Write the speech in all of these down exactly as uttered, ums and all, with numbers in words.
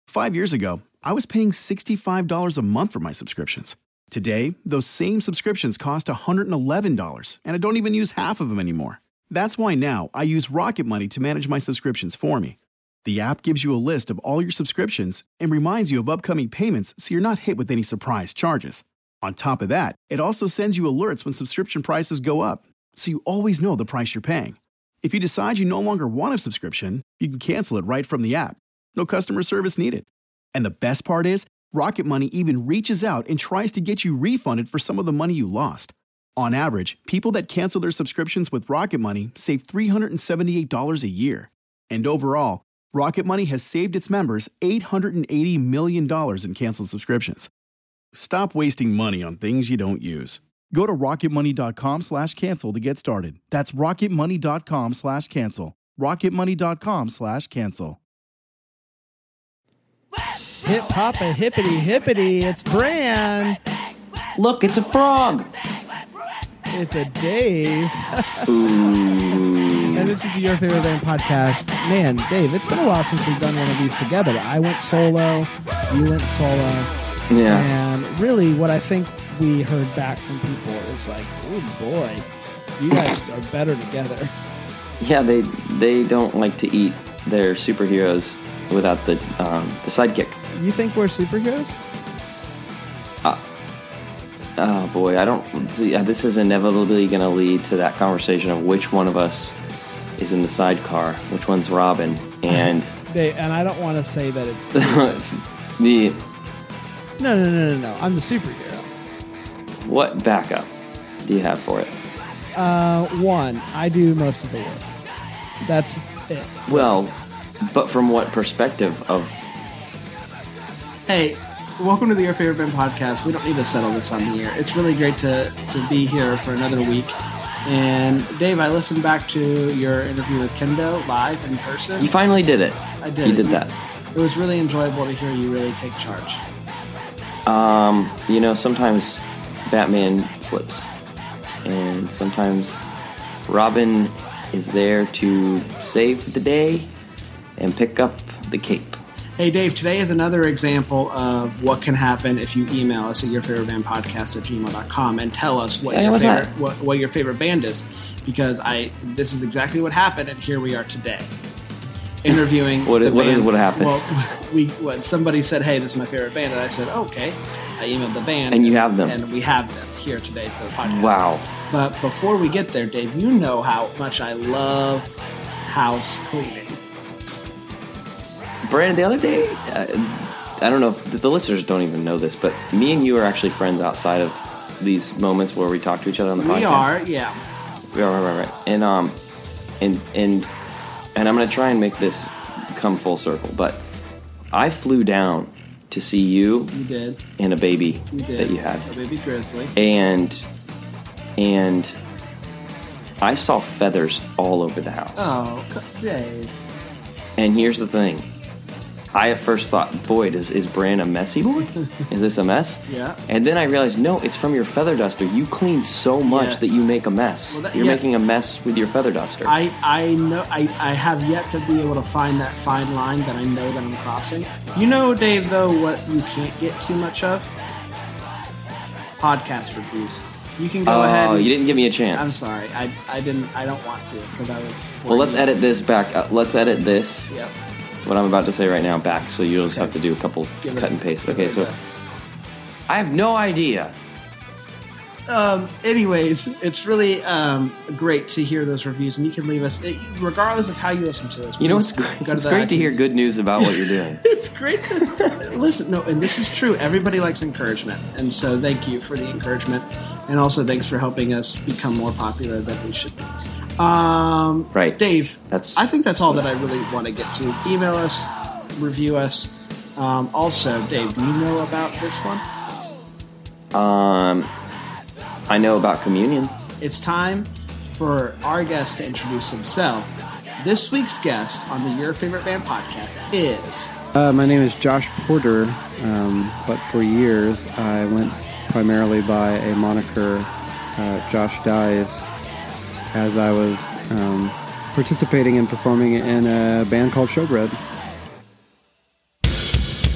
Five years ago, I was paying sixty-five dollars a month for my subscriptions. Today, those same subscriptions cost one hundred eleven dollars, and I don't even use half of them anymore. That's why now I use Rocket Money to manage my subscriptions for me. The app gives you a list of all your subscriptions and reminds you of upcoming payments so you're not hit with any surprise charges. On top of that, it also sends you alerts when subscription prices go up, so you always know the price you're paying. If you decide you no longer want a subscription, you can cancel it right from the app. No customer service needed. And the best part is, Rocket Money even reaches out and tries to get you refunded for some of the money you lost. On average, people that cancel their subscriptions with Rocket Money save three hundred seventy-eight dollars a year. And overall, Rocket Money has saved its members eight hundred eighty million dollars in canceled subscriptions. Stop wasting money on things you don't use. Go to rocketmoney.com slash cancel to get started. That's rocketmoney.com slash cancel. rocketmoney.com slash cancel. Hip hop and hippity hippity. It's Bran. Look, it's a frog. It's a Dave. And this is the Your Favorite Band podcast. Man, Dave, it's been a while since we've done one of these together. I went solo. You went solo. Yeah. And really what I think we heard back from people is like, oh boy, you guys are better together. Yeah, they they don't like to eat their superheroes without the um, the sidekick. You think we're superheroes? Uh, oh boy, I don't. See, this is inevitably going to lead to that conversation of which one of us is in the sidecar, which one's Robin, and they, and I don't want to say that it's, it's the. No, no, no, no, no. I'm the superhero. What backup do you have for it? Uh, one, I do most of the work. That's it. Well, but from what perspective of? Hey, welcome to the Your Favorite Band podcast. We don't need to settle this on the air. It's really great to, to be here for another week. And Dave, I listened back to your interview with Kendo live in person. You finally did it. I did. You did it. that. It was really enjoyable to hear you really take charge. Um, you know, sometimes Batman slips, and sometimes Robin is there to save the day and pick up the cape. Hey, Dave, today is another example of what can happen if you email us at yourfavoritebandpodcast at gmail dot com and tell us what, Yeah, your what's favorite, that? what, what your favorite band is. Because I this is exactly what happened, and here we are today. Interviewing What is- the what band. is what happened? Well, we what, somebody said, "Hey, this is my favorite band," and I said, "Okay." I emailed the band, And you have them. and we have them here today for the podcast. Wow. But before we get there, Dave, you know how much I love house cleaning. Brandon, the other day, uh, I don't know if the listeners don't even know this, but me and you are actually friends outside of these moments where we talk to each other on the podcast. We are, yeah. We are, right, right, right. And um, and and and I'm gonna try and make this come full circle, but I flew down to see you. You did. And a baby You did. that you had, A baby grizzly. and and I saw feathers all over the house. Oh, Dave. And here's the thing. I at first thought, boy, does, is Bran a messy boy? Is this a mess? Yeah. And then I realized, no, it's from your feather duster. You clean so much Yes. that you make a mess. Well, that- You're yeah. making a mess with your feather duster. I, I know I, I have yet to be able to find that fine line that I know that I'm crossing. You know, Dave, though, what you can't get too much of? Podcast reviews. You can go oh, ahead. And, you didn't give me a chance. I'm sorry. I, I didn't. I don't want to because I was. Well, let's working. edit this back. Uh, let's edit this. Yep. What I'm about to say right now back, so you'll just Okay. have to do a couple Give it cut a- and paste. give Okay, it a so go. I have no idea. Um, anyways, it's really um, great to hear those reviews, and you can leave us, regardless of how you listen to us. You know, please it's great. go to It's the great to hear iTunes. good news about what you're doing. It's great to listen. No, and this is true. Everybody likes encouragement, and so thank you for the encouragement, and also thanks for helping us become more popular than we should be. Um, Right. Dave. That's- I think that's all that I really want to get to. Email us, review us. Um, also, Dave, do you know about this one? Um, I know about communion. It's time for our guest to introduce himself. This week's guest on the Your Favorite Band podcast is... Uh, my name is Josh Porter, um, but for years I went primarily by a moniker, uh, Josh Dies, as I was um, participating and performing in a band called Showbread.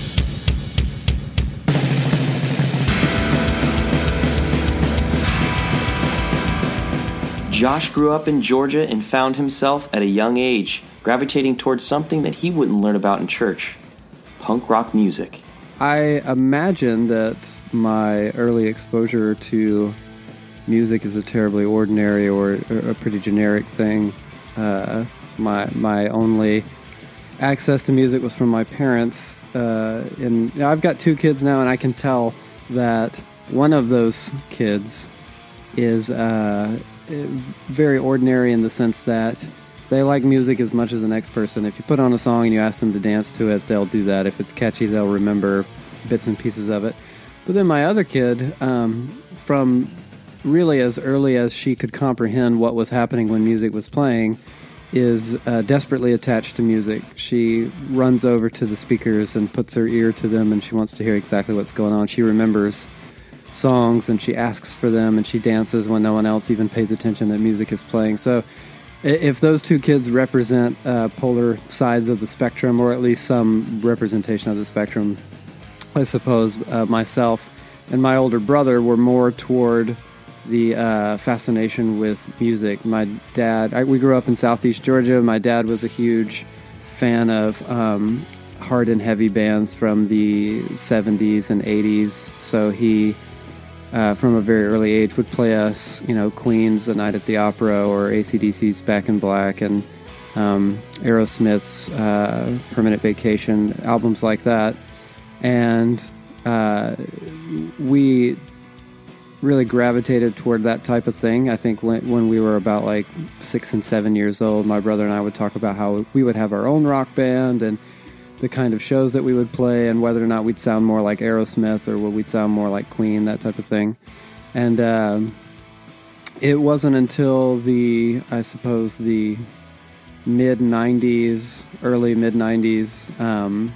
Josh grew up in Georgia and found himself at a young age gravitating towards something that he wouldn't learn about in church: punk rock music. I imagine that my early exposure to music is a terribly ordinary or a pretty generic thing. Uh, my my only access to music was from my parents. Uh, and you know, I've got two kids now, and I can tell that one of those kids is uh, very ordinary in the sense that they like music as much as the next person. If you put on a song and you ask them to dance to it, they'll do that. If it's catchy, they'll remember bits and pieces of it. But then my other kid, um, from really as early as she could comprehend what was happening when music was playing, is uh, desperately attached to music. She runs over to the speakers and puts her ear to them, and she wants to hear exactly what's going on. She remembers songs, and she asks for them, and she dances when no one else even pays attention that music is playing. So if those two kids represent uh, polar sides of the spectrum, or at least some representation of the spectrum, I suppose uh, myself and my older brother were more toward the uh, fascination with music. My dad, I, we grew up in Southeast Georgia. My dad was a huge fan of um, hard and heavy bands from the seventies and eighties. So he, uh, from a very early age, would play us, you know, Queen's A Night at the Opera or A C D C's Back in Black and um, Aerosmith's uh, Permanent Vacation, albums like that. And uh, we really gravitated toward that type of thing. I think when, when we were about like six and seven years old, my brother and I would talk about how we would have our own rock band and the kind of shows that we would play and whether or not we'd sound more like Aerosmith or would we sound more like Queen, that type of thing. And um, it wasn't until the, I suppose, the mid nineties, early mid nineties, um,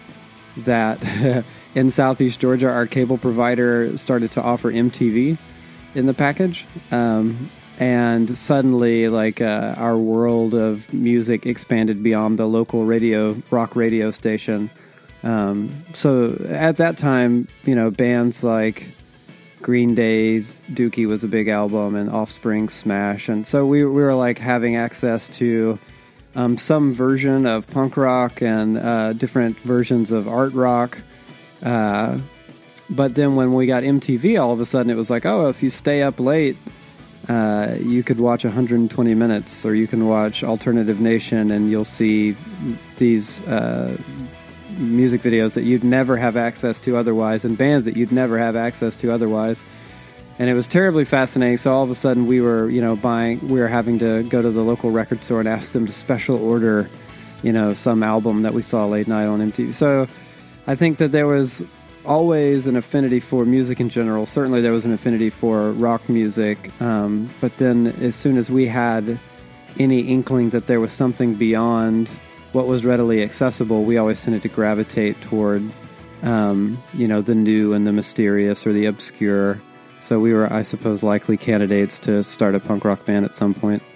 that in Southeast Georgia, our cable provider started to offer M T V in the package. Um, and suddenly, like, uh, our world of music expanded beyond the local radio, rock radio station. Um, so at that time, you know, bands like Green Day's Dookie was a big album and Offspring Smash. And so we, we were like having access to um, some version of punk rock and uh, different versions of art rock. Uh, but then when we got M T V, all of a sudden it was like, oh, if you stay up late, uh, you could watch one hundred twenty minutes, or you can watch Alternative Nation, and you'll see these uh, music videos that you'd never have access to otherwise, and bands that you'd never have access to otherwise. And it was terribly fascinating. So all of a sudden we were, you know, buying, we were having to go to the local record store and ask them to special order, you know, some album that we saw late night on M T V. So I think that there was always an affinity for music in general. Certainly there was an affinity for rock music. Um, but then as soon as we had any inkling that there was something beyond what was readily accessible, we always tended to gravitate toward, um, you know, the new and the mysterious or the obscure. So we were, I suppose, likely candidates to start a punk rock band at some point.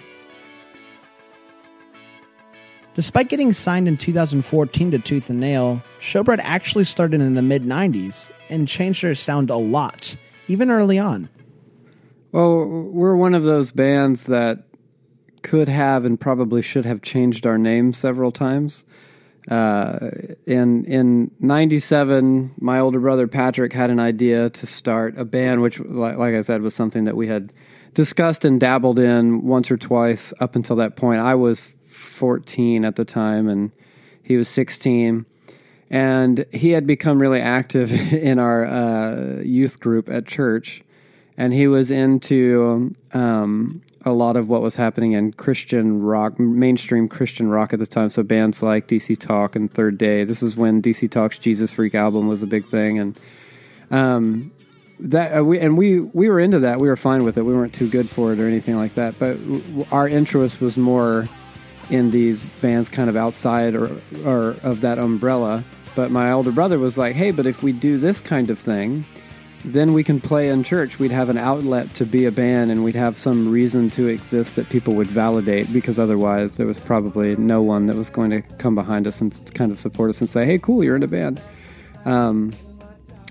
Despite getting signed in two thousand fourteen to Tooth and Nail, Showbread actually started in the mid nineties and changed their sound a lot, even early on. Well, we're one of those bands that could have and probably should have changed our name several times. Uh, in in ninety-seven, my older brother Patrick had an idea to start a band, which, like, like I said, was something that we had discussed and dabbled in once or twice up until that point. I was fourteen at the time, and he was sixteen. And he had become really active in our uh, youth group at church. And he was into um, a lot of what was happening in Christian rock, mainstream Christian rock at the time. So bands like D C Talk and Third Day. This is when D C Talk's Jesus Freak album was a big thing. And um, that uh, we and we we were into that. We were fine with it. We weren't too good for it or anything like that. But w- our interest was more in these bands kind of outside or, or of that umbrella. But my older brother was like, hey, but if we do this kind of thing, then we can play in church. We'd have an outlet to be a band, and we'd have some reason to exist that people would validate, because otherwise there was probably no one that was going to come behind us and kind of support us and say, hey, cool, you're in a band. Um,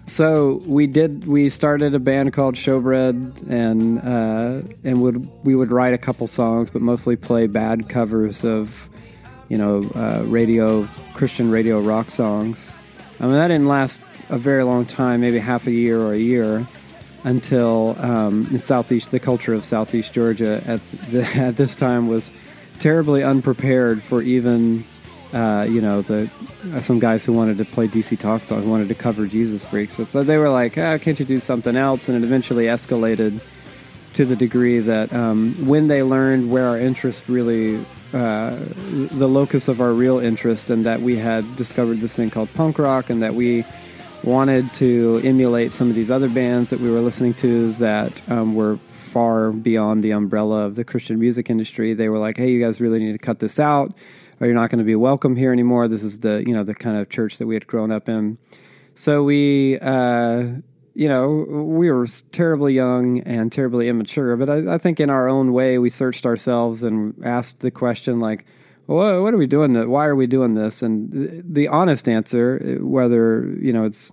So we did. We started a band called Showbread, and uh, and would we would write a couple songs, but mostly play bad covers of, you know, uh, radio Christian radio rock songs. I mean, that didn't last a very long time, maybe half a year or a year, until um, in Southeast, the culture of Southeast Georgia at the, at this time was terribly unprepared for even. Uh, you know, the uh, some guys who wanted to play D C Talk songs wanted to cover Jesus Freak. So, so they were like, ah, can't you do something else? And it eventually escalated to the degree that um, when they learned where our interest really, uh, the locus of our real interest, and that we had discovered this thing called punk rock, and that we wanted to emulate some of these other bands that we were listening to that um, were far beyond the umbrella of the Christian music industry, they were like, hey, you guys really need to cut this out, or you're not going to be welcome here anymore. This is the, you know, the kind of church that we had grown up in. So we, uh, you know, we were terribly young and terribly immature, but I, I think in our own way, we searched ourselves and asked the question, like, well, what are we doing? Why are we doing this? And the, the honest answer, whether, you know, it's,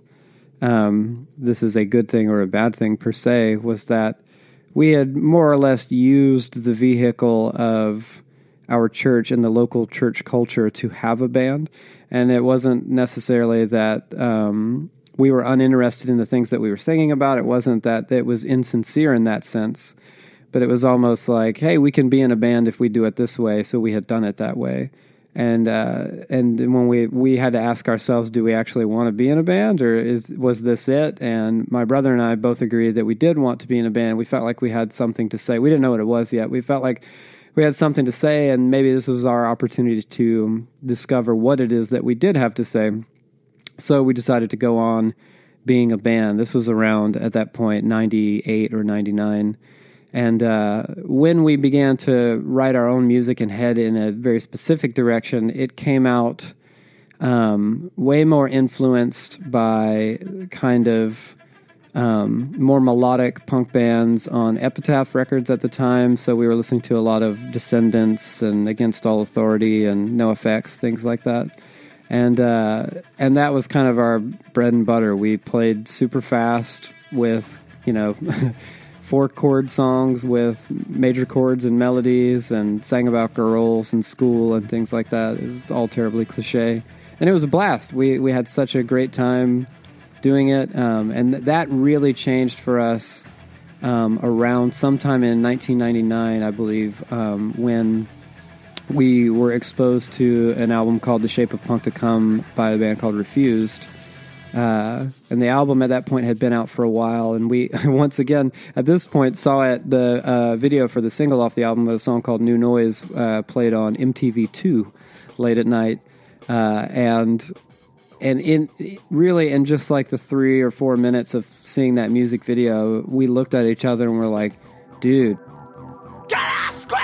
um, this is a good thing or a bad thing per se, was that we had more or less used the vehicle of our church and the local church culture to have a band. And it wasn't necessarily that um, we were uninterested in the things that we were singing about. It wasn't that it was insincere in that sense. But it was almost like, hey, we can be in a band if we do it this way. So we had done it that way. And uh, and when we, we had to ask ourselves, do we actually want to be in a band, or is was this it? And my brother and I both agreed that we did want to be in a band. We felt like we had something to say. We didn't know what it was yet. We felt like we had something to say, and maybe this was our opportunity to discover what it is that we did have to say. So we decided to go on being a band. This was around, at that point, ninety-eight or ninety-nine. And uh, when we began to write our own music and head in a very specific direction, it came out um, way more influenced by kind of um, more melodic punk bands on Epitaph Records at the time. So we were listening to a lot of Descendants and Against All Authority and NoFX, things like that. And uh, and that was kind of our bread and butter. We played super fast with, you know... four chord songs with major chords and melodies, and sang about girls and school and things like that. It was all terribly cliche, and it was a blast. We we had such a great time doing it, um, and th- that really changed for us um, around sometime in nineteen ninety-nine, I believe, um, when we were exposed to an album called "The Shape of Punk to Come" by a band called Refused. Uh, and the album at that point had been out for a while, and we once again at this point saw it the uh, video for the single off the album, a song called New Noise, uh, played on M T V two late at night, uh, and and in really in just like the three or four minutes of seeing that music video, we looked at each other and we're like, dude, can I scream?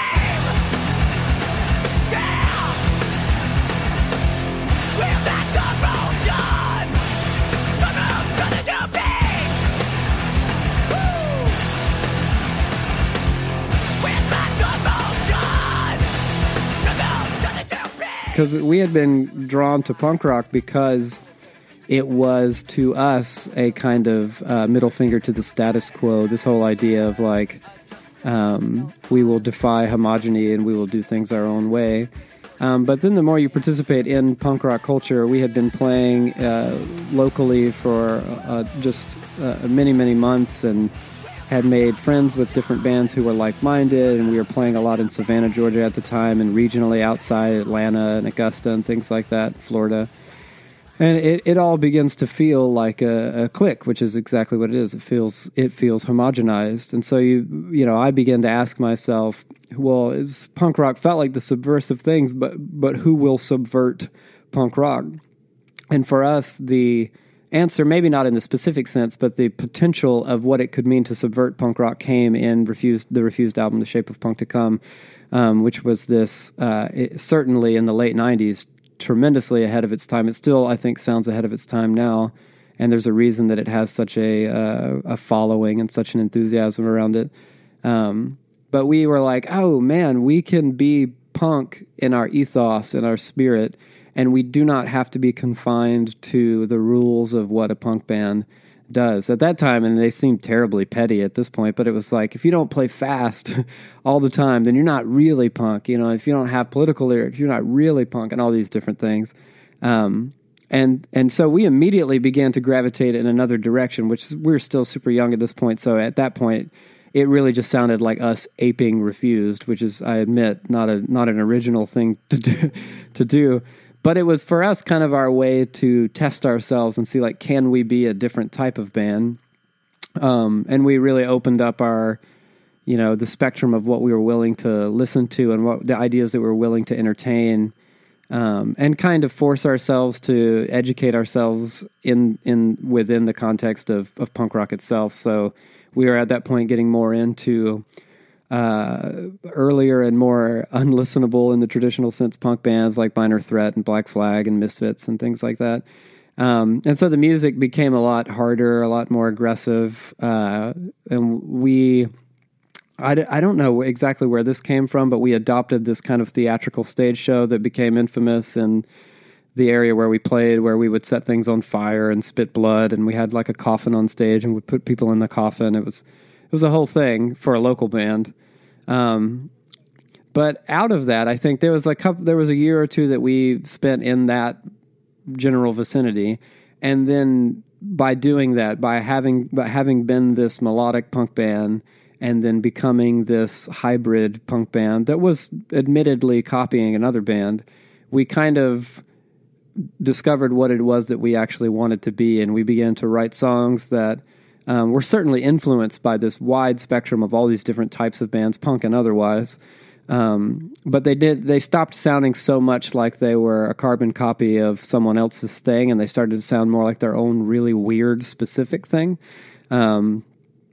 because we had been drawn to punk rock because it was, to us, a kind of uh, middle finger to the status quo. This whole idea of, like, um, we will defy homogeny and we will do things our own way. Um, but then the more you participate in punk rock culture, we had been playing uh, locally for uh, just uh, many, many months and had made friends with different bands who were like-minded, and we were playing a lot in Savannah, Georgia at the time, and regionally outside Atlanta and Augusta and things like that, Florida. And it, it all begins to feel like a, a clique, which is exactly what it is. It feels it feels homogenized. And so, you you know, I began to ask myself, well, it's, punk rock felt like the subversive things, but but who will subvert punk rock? And for us, the answer, maybe not in the specific sense, but the potential of what it could mean to subvert punk rock came in Refused, the Refused album, The Shape of Punk to Come, um, which was this, uh, it, certainly in the late nineties, tremendously ahead of its time. It still, I think, sounds ahead of its time now, and there's a reason that it has such a uh, a following and such an enthusiasm around it. Um, but we were like, oh man, we can be punk in our ethos and our spirit, and we do not have to be confined to the rules of what a punk band does at that time. And they seem terribly petty at this point, but it was like, if you don't play fast all the time, then you're not really punk. You know, if you don't have political lyrics, you're not really punk, and all these different things. Um, and, and so we immediately began to gravitate in another direction, which is, we're still super young at this point. So at that point, it really just sounded like us aping Refused, which is, I admit, not a, not an original thing to do, to do. But it was for us kind of our way to test ourselves and see, like, can we be a different type of band? Um, and we really opened up our, you know, the spectrum of what we were willing to listen to and what the ideas that we were willing to entertain, um, and kind of force ourselves to educate ourselves in in within the context of, of punk rock itself. So we were at that point getting more into Uh, earlier and more unlistenable in the traditional sense punk bands like Minor Threat and Black Flag and Misfits and things like that. Um, and so the music became a lot harder, a lot more aggressive. Uh, and we, I, d- I don't know exactly where this came from, but we adopted this kind of theatrical stage show that became infamous in the area where we played, where we would set things on fire and spit blood. And we had like a coffin on stage and we'd put people in the coffin. It was, it was a whole thing for a local band. Um, but out of that, I think there was a couple, there was a year or two that we spent in that general vicinity. And then by doing that, by having, by having been this melodic punk band and then becoming this hybrid punk band that was admittedly copying another band, we kind of discovered what it was that we actually wanted to be. And we began to write songs that Um, we're certainly influenced by this wide spectrum of all these different types of bands, punk and otherwise. Um, but they did, they stopped sounding so much like they were a carbon copy of someone else's thing, and they started to sound more like their own really weird, specific thing. Um,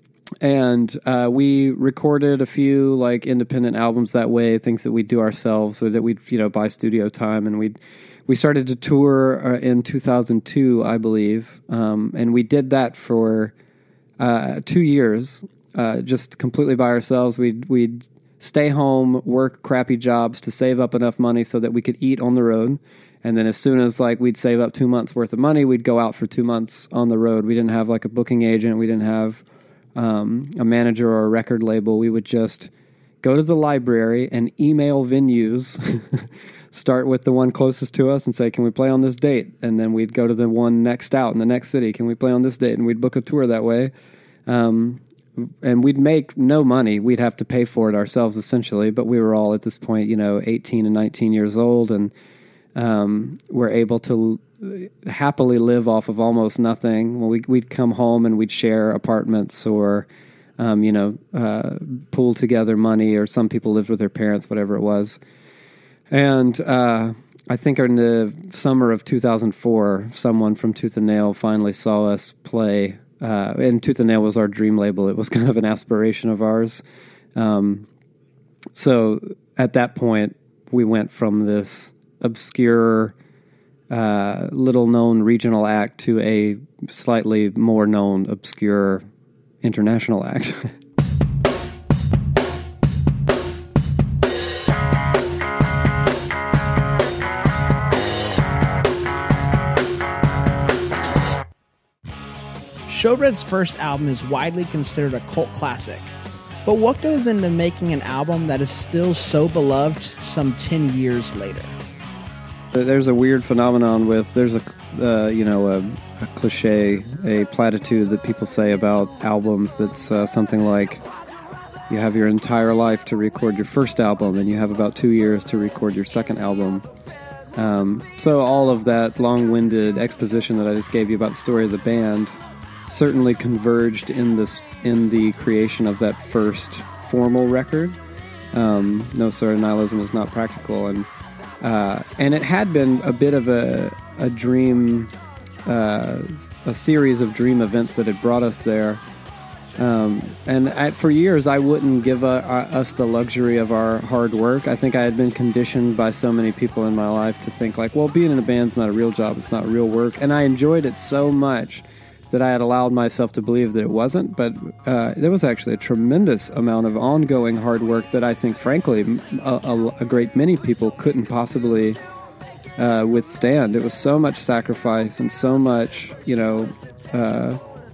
and uh, we recorded a few like independent albums that way, things that we'd do ourselves or that we'd, you know, buy studio time, and we'd, we started to tour uh, in two thousand two, I believe. Um, and we did that for Uh, two years, uh, just completely by ourselves. We'd, we'd stay home, work crappy jobs to save up enough money so that we could eat on the road. And then as soon as like we'd save up two months worth of money, we'd go out for two months on the road. We didn't have like a booking agent. We didn't have um, a manager or a record label. We would just go to the library and email venues, start with the one closest to us and say, can we play on this date? And then we'd go to the one next out in the next city. Can we play on this date? And we'd book a tour that way. Um, and we'd make no money. We'd have to pay for it ourselves essentially, but we were all at this point, you know, eighteen and nineteen years old, and um, we're able to l- happily live off of almost nothing. Well, we, we'd come home and we'd share apartments or, um, you know, uh, pool together money, or some people lived with their parents, whatever it was. And uh, I think in the summer of two thousand four, someone from Tooth and Nail finally saw us play. Uh, and Tooth and Nail was our dream label. It was kind of an aspiration of ours. Um, so at that point, we went from this obscure, uh, little-known regional act to a slightly more known, obscure international act. Showbread's first album is widely considered a cult classic. But what goes into making an album that is still so beloved some ten years later? There's a weird phenomenon with, there's a, uh, you know, a, a cliche, a platitude that people say about albums that's uh, something like, you have your entire life to record your first album, and you have about two years to record your second album. Um, so all of that long-winded exposition that I just gave you about the story of the band certainly converged in this in the creation of that first formal record. Um, No Sir Nihilism is Not Practical, and uh, and it had been a bit of a a dream, uh, a series of dream events that had brought us there. Um, and I, for years, I wouldn't give a, uh, us the luxury of our hard work. I think I had been conditioned by so many people in my life to think like, well, being in a band's not a real job, it's not real work. And I enjoyed it so much that I had allowed myself to believe that it wasn't. But uh, there was actually a tremendous amount of ongoing hard work that I think, frankly, a, a, a great many people couldn't possibly uh, withstand. It was so much sacrifice and so much, you know, uh,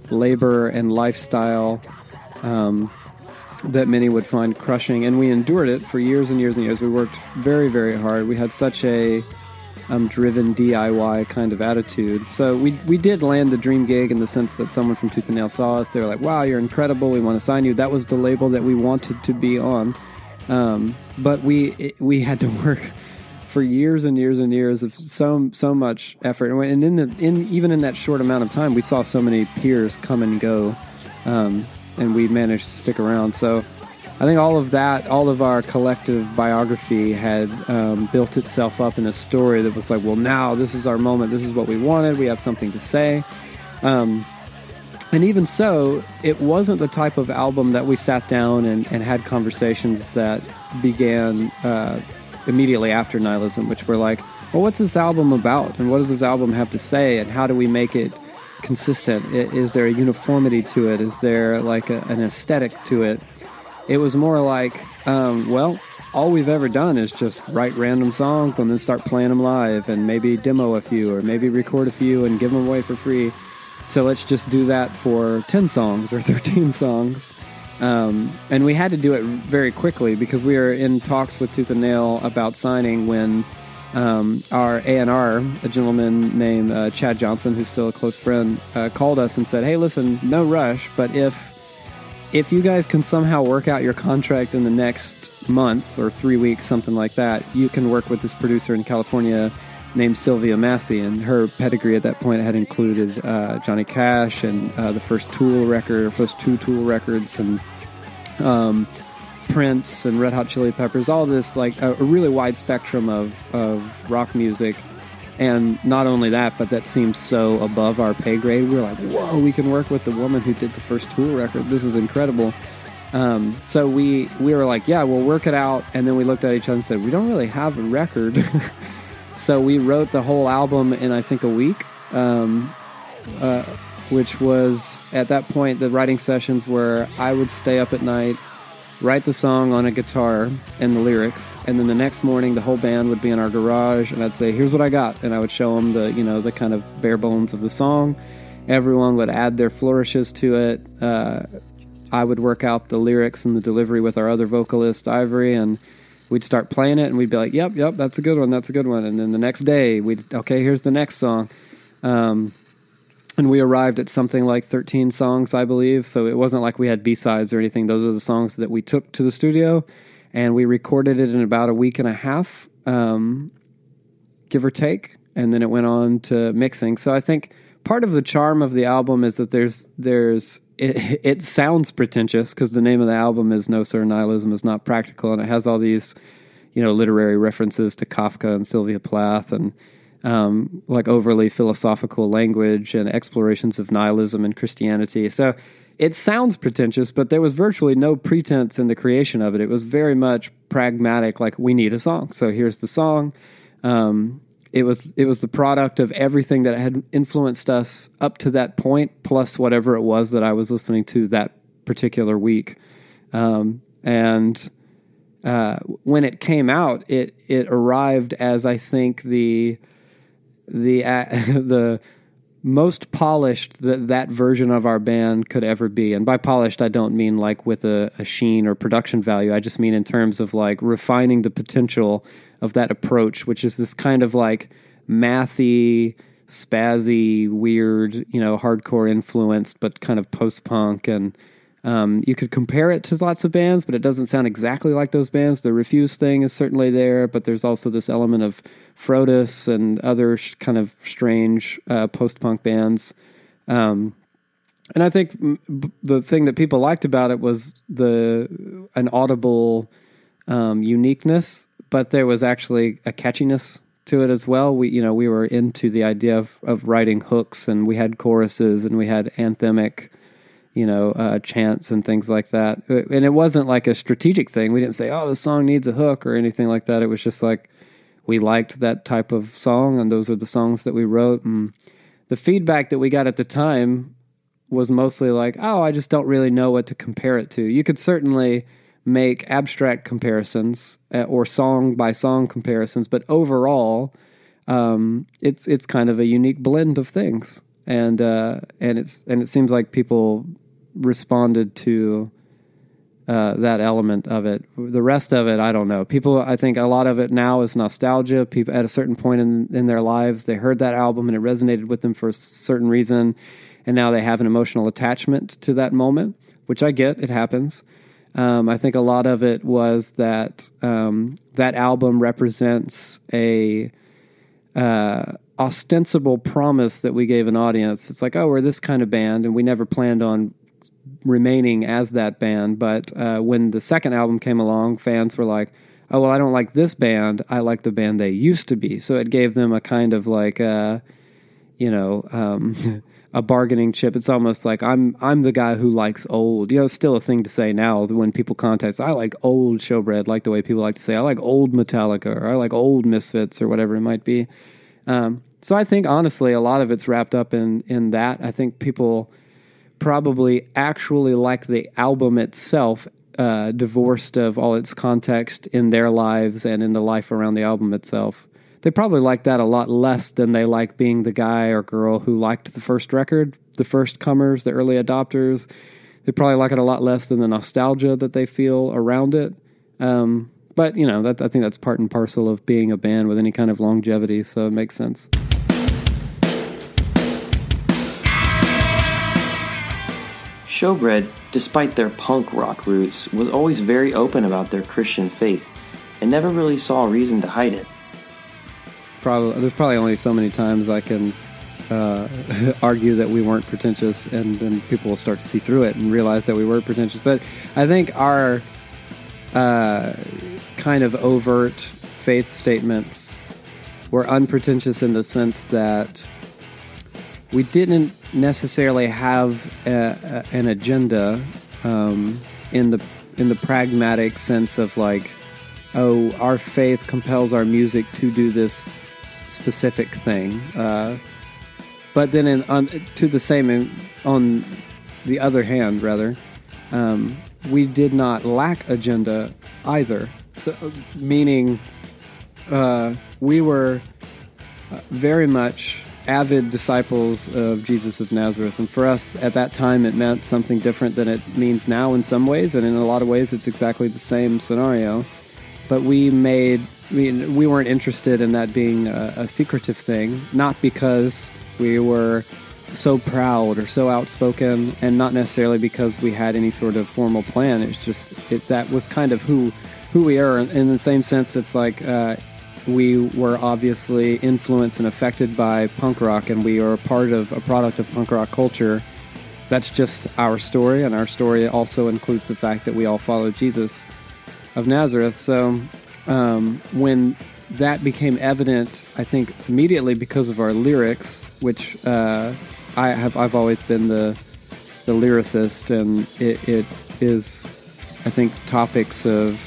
labor and lifestyle um, that many would find crushing. And we endured it for years and years and years. We worked very, very hard. We had such a um, driven D I Y kind of attitude. So we we did land the dream gig in the sense that someone from Tooth and Nail saw us. They were like, wow, you're incredible. We want to sign you. That was the label that we wanted to be on. Um, but we it, we had to work for years and years and years of so so much effort, and in the in even in that short amount of time, we saw so many peers come and go, um, and we managed to stick around. So, I think all of that, all of our collective biography, had um, built itself up in a story that was like, well, now this is our moment. This is what we wanted. We have something to say. Um, And even so, it wasn't the type of album that we sat down and, and had conversations that began uh, immediately after Nihilism, which were like, well, what's this album about? And what does this album have to say? And how do we make it consistent? Is there a uniformity to it? Is there like a, an aesthetic to it? It was more like, um, well, all we've ever done is just write random songs and then start playing them live and maybe demo a few or maybe record a few and give them away for free. So let's just do that for ten songs or thirteen songs. Um, and we had to do it very quickly because we were in talks with Tooth and Nail about signing when um, our A and R, a gentleman named uh, Chad Johnson, who's still a close friend, uh, called us and said, hey, listen, no rush, but if if you guys can somehow work out your contract in the next month or three weeks, something like that, you can work with this producer in California named Sylvia Massey, and her pedigree at that point had included uh, Johnny Cash and uh, the first Tool record, first two Tool records, and um, Prince and Red Hot Chili Peppers, all this, like a, a really wide spectrum of, of rock music. And not only that, but that seemed so above our pay grade. We were like, whoa, we can work with the woman who did the first Tool record. This is incredible. Um, so we, we were like, yeah, we'll work it out. And then we looked at each other and said, we don't really have a record. So we wrote the whole album in, I think, a week, um, uh, which was, at that point, the writing sessions where I would stay up at night, write the song on a guitar and the lyrics, and then the next morning the whole band would be in our garage, and I'd say, here's what I got, and I would show them the, you know, the kind of bare bones of the song. Everyone would add their flourishes to it. Uh, I would work out the lyrics and the delivery with our other vocalist, Ivory, and we'd start playing it, and we'd be like, yep, yep, that's a good one, that's a good one. And then the next day, we'd, okay, here's the next song. Um, and we arrived at something like thirteen songs, I believe. So it wasn't like we had B-sides or anything. Those are the songs that we took to the studio, and we recorded it in about a week and a half, um, give or take. And then it went on to mixing. So I think part of the charm of the album is that there's, there's, It, it sounds pretentious because the name of the album is No Sir, Nihilism is Not Practical, and it has all these, you know, literary references to Kafka and Sylvia Plath and um, like overly philosophical language and explorations of nihilism and Christianity. So it sounds pretentious, but there was virtually no pretense in the creation of it. It was very much pragmatic, like we need a song, so here's the song. Um, It was it was the product of everything that had influenced us up to that point, plus whatever it was that I was listening to that particular week. Um, and uh, when it came out, it it arrived as, I think, the the uh, the most polished that that version of our band could ever be. And by polished, I don't mean like with a, a sheen or production value. I just mean in terms of like refining the potential of that approach, which is this kind of like mathy, spazzy, weird, you know, hardcore influenced, but kind of post-punk. And um, you could compare it to lots of bands, but it doesn't sound exactly like those bands. The Refuse thing is certainly there, but there's also this element of Frodus and other sh- kind of strange uh, post-punk bands. Um, and I think b- the thing that people liked about it was the an audible um, uniqueness, but there was actually a catchiness to it as well. We, you know, we were into the idea of, of writing hooks, and we had choruses, and we had anthemic, you know, uh, chants and things like that. And it wasn't like a strategic thing. We didn't say, oh, the song needs a hook or anything like that. It was just like, we liked that type of song, and those are the songs that we wrote. And the feedback that we got at the time was mostly like, oh, I just don't really know what to compare it to. You could certainly make abstract comparisons uh, or song by song comparisons, but overall, um, it's it's kind of a unique blend of things. and uh, and it's and it seems like people responded to uh, that element of it. The rest of it, I don't know. People, I think a lot of it now is nostalgia. People at a certain point in in their lives, they heard that album and it resonated with them for a certain reason, and now they have an emotional attachment to that moment, which I get. It happens. Um, I think a lot of it was that um, that album represents a uh, ostensible promise that we gave an audience. It's like, oh, we're this kind of band, and we never planned on remaining as that band. But uh, when the second album came along, fans were like, oh, well, I don't like this band. I like the band they used to be. So it gave them a kind of like, uh, you know... Um, a bargaining chip. It's almost like I'm I'm the guy who likes old. You know, it's still a thing to say now when people contact. I like old Showbread, like the way people like to say I like old Metallica or I like old Misfits or whatever it might be. Um, so I think honestly, a lot of it's wrapped up in in that. I think people probably actually like the album itself, uh, divorced of all its context in their lives and in the life around the album itself. They probably like that a lot less than they like being the guy or girl who liked the first record, the first comers, the early adopters. They probably like it a lot less than the nostalgia that they feel around it. Um, but, you know, that, I think that's part and parcel of being a band with any kind of longevity, so it makes sense. Showbread, despite their punk rock roots, was always very open about their Christian faith and never really saw a reason to hide it. Probably, there's probably only so many times I can uh, argue that we weren't pretentious, and then people will start to see through it and realize that we were pretentious. But I think our uh, kind of overt faith statements were unpretentious in the sense that we didn't necessarily have a, a, an agenda um, in the in the pragmatic sense of like, oh, our faith compels our music to do this specific thing, uh, but then in, on, to the same in, on the other hand, rather, um, we did not lack agenda either. So, meaning, uh, we were very much avid disciples of Jesus of Nazareth, and for us at that time, it meant something different than it means now in some ways, and in a lot of ways, it's exactly the same scenario. But we made. I mean, we weren't interested in that being a, a secretive thing, not because we were so proud or so outspoken, and not necessarily because we had any sort of formal plan. It's just it, that was kind of who who we are. In the same sense, it's like uh, we were obviously influenced and affected by punk rock, and we are a part of a product of punk rock culture. That's just our story, and our story also includes the fact that we all follow Jesus of Nazareth. So. Um, when that became evident, I think immediately because of our lyrics, which uh, I have, I've always been the the lyricist, and it, it is, I think, topics of.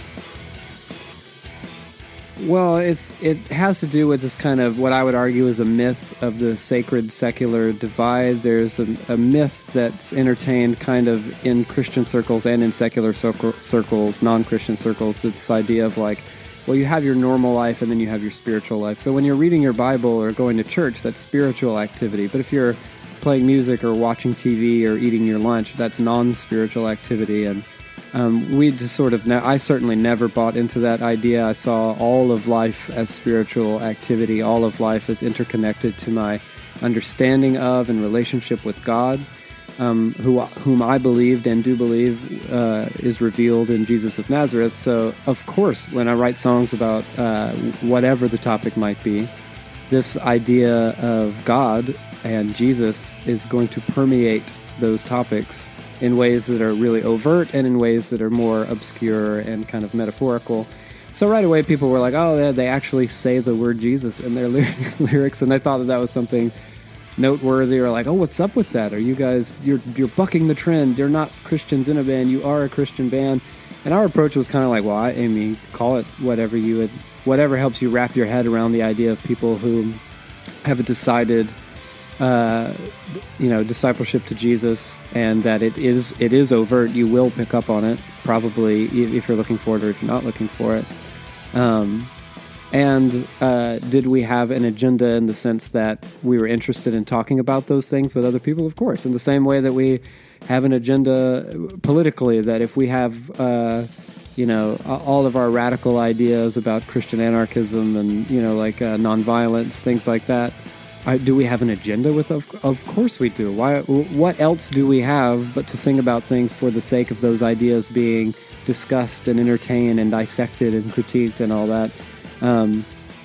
Well, it's it has to do with this kind of what I would argue is a myth of the sacred secular divide. There's a, a myth that's entertained kind of in Christian circles and in secular circle, circles, non-Christian circles. This idea of like, well, you have your normal life and then you have your spiritual life. So when you're reading your Bible or going to church, that's spiritual activity. But if you're playing music or watching T V or eating your lunch, that's non-spiritual activity. And um, we just sort of, ne- I certainly never bought into that idea. I saw all of life as spiritual activity, all of life as interconnected to my understanding of and relationship with God, um, who, whom I believed and do believe uh, is revealed in Jesus of Nazareth. So, of course, when I write songs about uh, whatever the topic might be, this idea of God and Jesus is going to permeate those topics in ways that are really overt and in ways that are more obscure and kind of metaphorical. So right away people were like, oh, they actually say the word Jesus in their lyrics, and I thought that that was something noteworthy, or like, oh, what's up with that? Are you guys, you're you're bucking the trend. You're not Christians in a band. You are a Christian band. And our approach was kind of like, well, I, I mean, call it whatever you would, whatever helps you wrap your head around the idea of people who have decided Uh, you know, discipleship to Jesus, and that it is it is overt. You will pick up on it, probably, if you're looking for it or if you're not looking for it. Um, And uh, did we have an agenda in the sense that we were interested in talking about those things with other people? Of course, in the same way that we have an agenda politically, that if we have, uh, you know, all of our radical ideas about Christian anarchism and, you know, like uh, nonviolence, things like that, uh, do we have an agenda with? Of, of course we do. Why? What else do we have but to sing about things for the sake of those ideas being discussed and entertained and dissected and critiqued and all that? Um,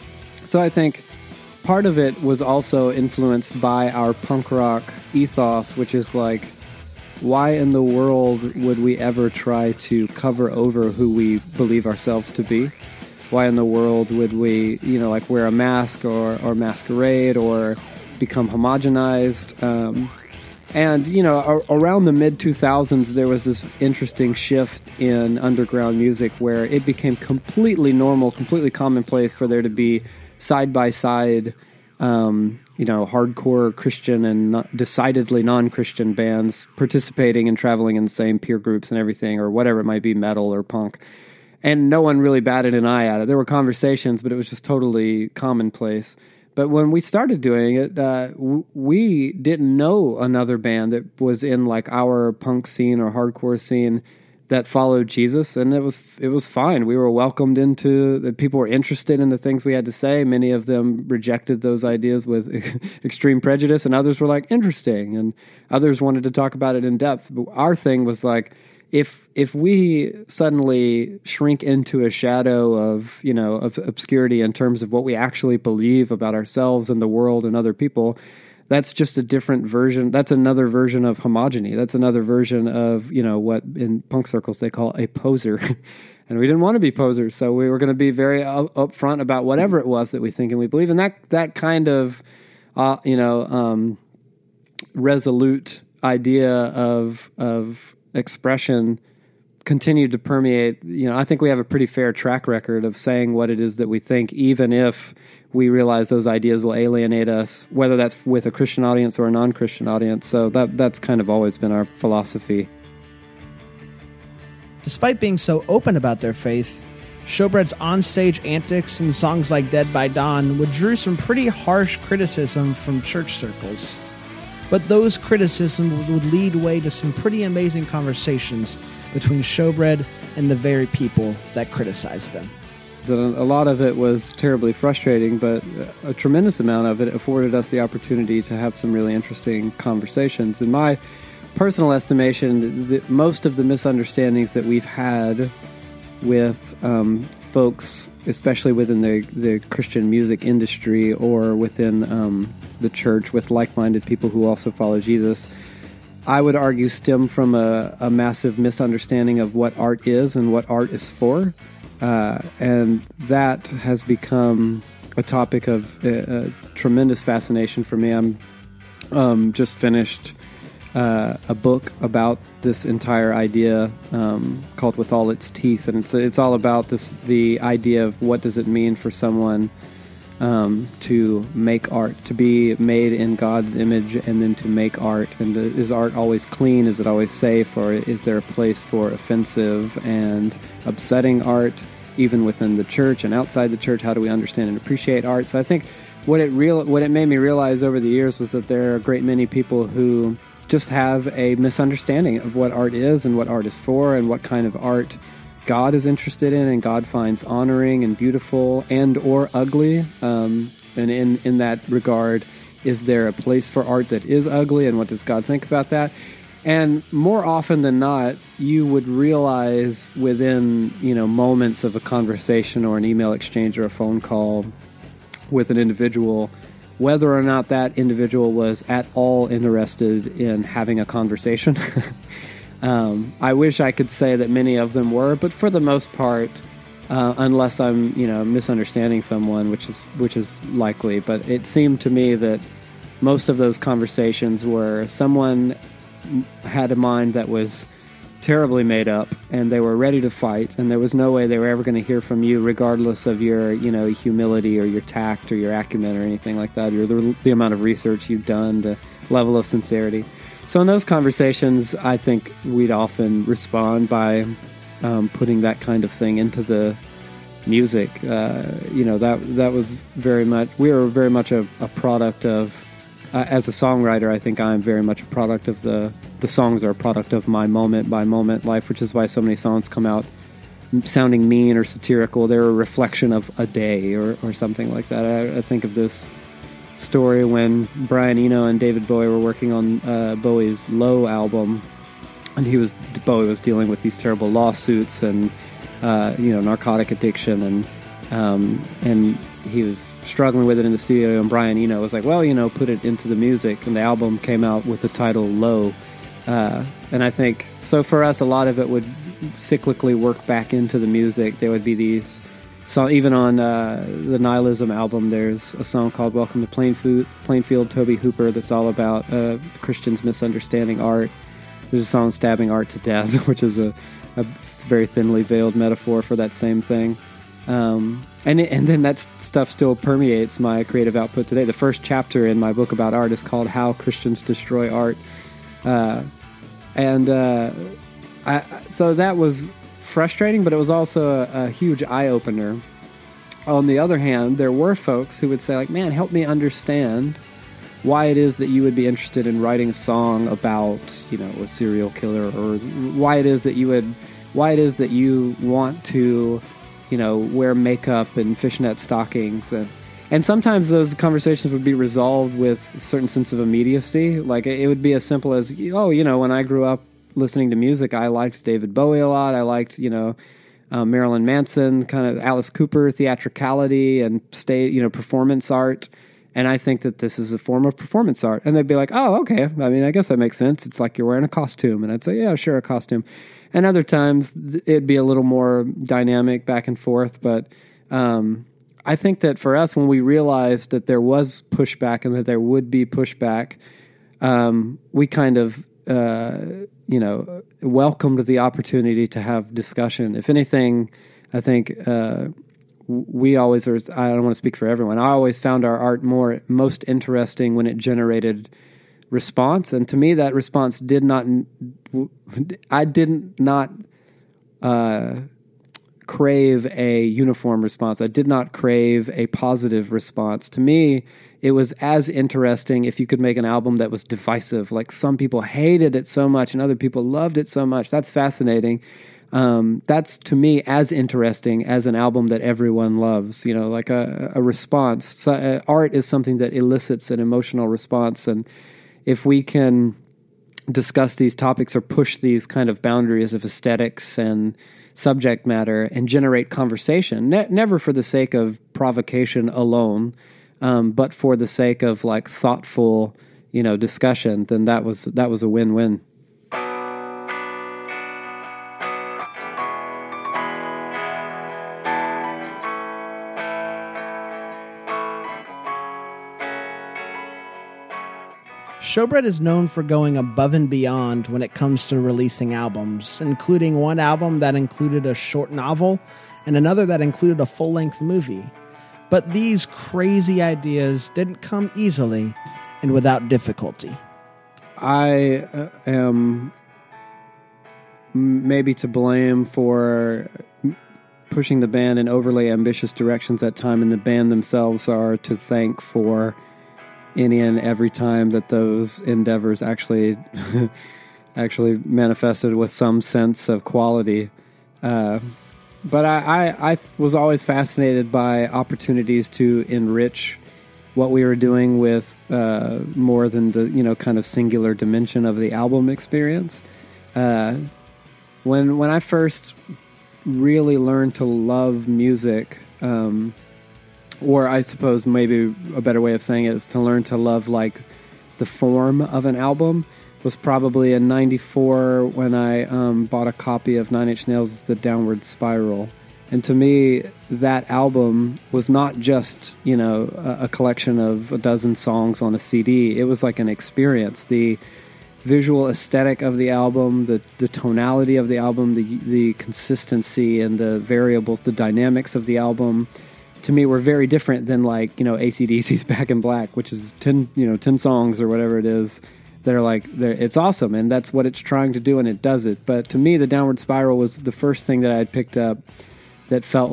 so I think part of it was also influenced by our punk rock ethos, which is like, why in the world would we ever try to cover over who we believe ourselves to be? Why in the world would we, you know, like wear a mask or, or masquerade or become homogenized? Um, and, you know, ar- around the mid two thousands, there was this interesting shift in underground music where it became completely normal, completely commonplace for there to be side-by-side, um, you know, hardcore Christian and not, decidedly non-Christian bands participating and traveling in the same peer groups and everything, or whatever it might be, metal or punk. And no one really batted an eye at it. There were conversations, but it was just totally commonplace. But when we started doing it, uh, w- we didn't know another band that was in like our punk scene or hardcore scene that followed Jesus, and it was it was fine. We were welcomed into the people were interested in the things we had to say. Many of them rejected those ideas with extreme prejudice, and others were like interesting, and others wanted to talk about it in depth. But our thing was like, if if we suddenly shrink into a shadow of, you know, of obscurity in terms of what we actually believe about ourselves and the world and other people, that's just a different version. That's another version of homogeny. That's another version of, you know, what in punk circles they call a poser. And we didn't want to be posers, so we were going to be very up, upfront about whatever it was that we think and we believe. And that that kind of, uh, you know, um, resolute idea of of expression continued to permeate. You know, I think we have a pretty fair track record of saying what it is that we think, even if we realize those ideas will alienate us, whether that's with a Christian audience or a non-Christian audience. So that that's kind of always been our philosophy. Despite being so open about their faith, Showbread's onstage antics and songs like Dead by Dawn would drew some pretty harsh criticism from church circles. But those criticisms would lead way to some pretty amazing conversations between Showbread and the very people that criticized them. A lot of it was terribly frustrating, but a tremendous amount of it afforded us the opportunity to have some really interesting conversations. In my personal estimation, the, most of the misunderstandings that we've had with um, folks, especially within the, the Christian music industry or within um, the church with like-minded people who also follow Jesus, I would argue stem from a, a massive misunderstanding of what art is and what art is for. Uh, and that has become a topic of uh, uh, tremendous fascination for me. I'm um, just finished uh, a book about this entire idea um, called With All Its Teeth, and it's it's all about this the idea of what does it mean for someone um, to make art, to be made in God's image, and then to make art. And is art always clean? Is it always safe? Or is there a place for offensive and upsetting art, even within the church and outside the church? How do we understand and appreciate art? So I think what it real what it made me realize over the years was that there are a great many people who just have a misunderstanding of what art is and what art is for and what kind of art God is interested in and God finds honoring and beautiful and or ugly. Um, and in, in that regard, is there a place for art that is ugly, and what does God think about that? And more often than not, you would realize within, you know, moments of a conversation or an email exchange or a phone call with an individual whether or not that individual was at all interested in having a conversation. um, I wish I could say that many of them were, but for the most part, uh, unless I'm, you know, misunderstanding someone, which is which is likely, but it seemed to me that most of those conversations were someone had a mind that was terribly made up, and they were ready to fight, and there was no way they were ever going to hear from you, regardless of your, you know, humility or your tact or your acumen or anything like that, or the, the amount of research you've done, the level of sincerity. So in those conversations, I think we'd often respond by um, putting that kind of thing into the music. Uh, you know, that that was very much, we were very much a, a product of, uh, as a songwriter, I think I'm very much a product of the, the songs are a product of my moment by moment life, which is why so many songs come out sounding mean or satirical. They're a reflection of a day or, or something like that. I, I think of this story when Brian Eno and David Bowie were working on uh, Bowie's Low album, and he was Bowie was dealing with these terrible lawsuits and uh, you know narcotic addiction, and um, and he was struggling with it in the studio. And Brian Eno was like, "Well, you know, put it into the music," and the album came out with the title Low. Uh, and I think so for us, a lot of it would cyclically work back into the music. There would be these. So even on uh, the Nihilism album, there's a song called "Welcome to Plainfield," Plainfield Toby Hooper, that's all about uh, Christians misunderstanding art. There's a song "Stabbing Art to Death," which is a, a very thinly veiled metaphor for that same thing. Um, and it, and then that stuff still permeates my creative output today. The first chapter in my book about art is called "How Christians Destroy Art," uh, and uh, I, so that was frustrating, but it was also a, a huge eye-opener. On the other hand, there were folks who would say, like, man, help me understand why it is that you would be interested in writing a song about, you know, a serial killer, or why it is that you would, why it is that you want to, you know, wear makeup and fishnet stockings. And, and sometimes those conversations would be resolved with a certain sense of immediacy. Like, it would be as simple as, oh, you know, when I grew up listening to music, I liked David Bowie a lot. I liked, you know, uh, Marilyn Manson, kind of Alice Cooper, theatricality and stay, you know, performance art. And I think that this is a form of performance art. And they'd be like, oh, okay. I mean, I guess that makes sense. It's like you're wearing a costume. And I'd say, yeah, sure, a costume. And other times it'd be a little more dynamic back and forth. But um, I think that for us, when we realized that there was pushback and that there would be pushback, um, we kind of, uh, you know, welcomed the opportunity to have discussion. If anything, I think uh, we always, or I don't want to speak for everyone, I always found our art more most interesting when it generated response. And to me, that response did not, I did not uh, crave a uniform response. I did not crave a positive response. To me, it was as interesting if you could make an album that was divisive. Like, some people hated it so much and other people loved it so much. That's fascinating. Um, that's, to me, as interesting as an album that everyone loves. You know, like a, a response. So, uh, art is something that elicits an emotional response. And if we can discuss these topics or push these kind of boundaries of aesthetics and subject matter and generate conversation, ne- never for the sake of provocation alone, Um, but for the sake of like thoughtful, you know, discussion, then that was that was a win-win. Showbread is known for going above and beyond when it comes to releasing albums, including one album that included a short novel and another that included a full-length movie. But these crazy ideas didn't come easily and without difficulty. I uh, am maybe to blame for pushing the band in overly ambitious directions at time, and the band themselves are to thank for any and every time that those endeavors actually actually manifested with some sense of quality. Uh, but I, I, I was always fascinated by opportunities to enrich what we were doing with uh, more than the, you know, kind of singular dimension of the album experience. Uh, when when I first really learned to love music, um, or I suppose maybe a better way of saying it is to learn to love like the form of an album, was probably in ninety-four when I um, bought a copy of Nine Inch Nails' The Downward Spiral. And to me, that album was not just, you know, a, a collection of a dozen songs on a C D. It was like an experience. The visual aesthetic of the album, the, the tonality of the album, the the consistency and the variables, the dynamics of the album, to me were very different than like, you know, A C D C's Back in Black, which is ten, you know, ten songs or whatever it is. They're like, they're, it's awesome, and that's what it's trying to do, and it does it. But to me, The Downward Spiral was the first thing that I had picked up that felt like,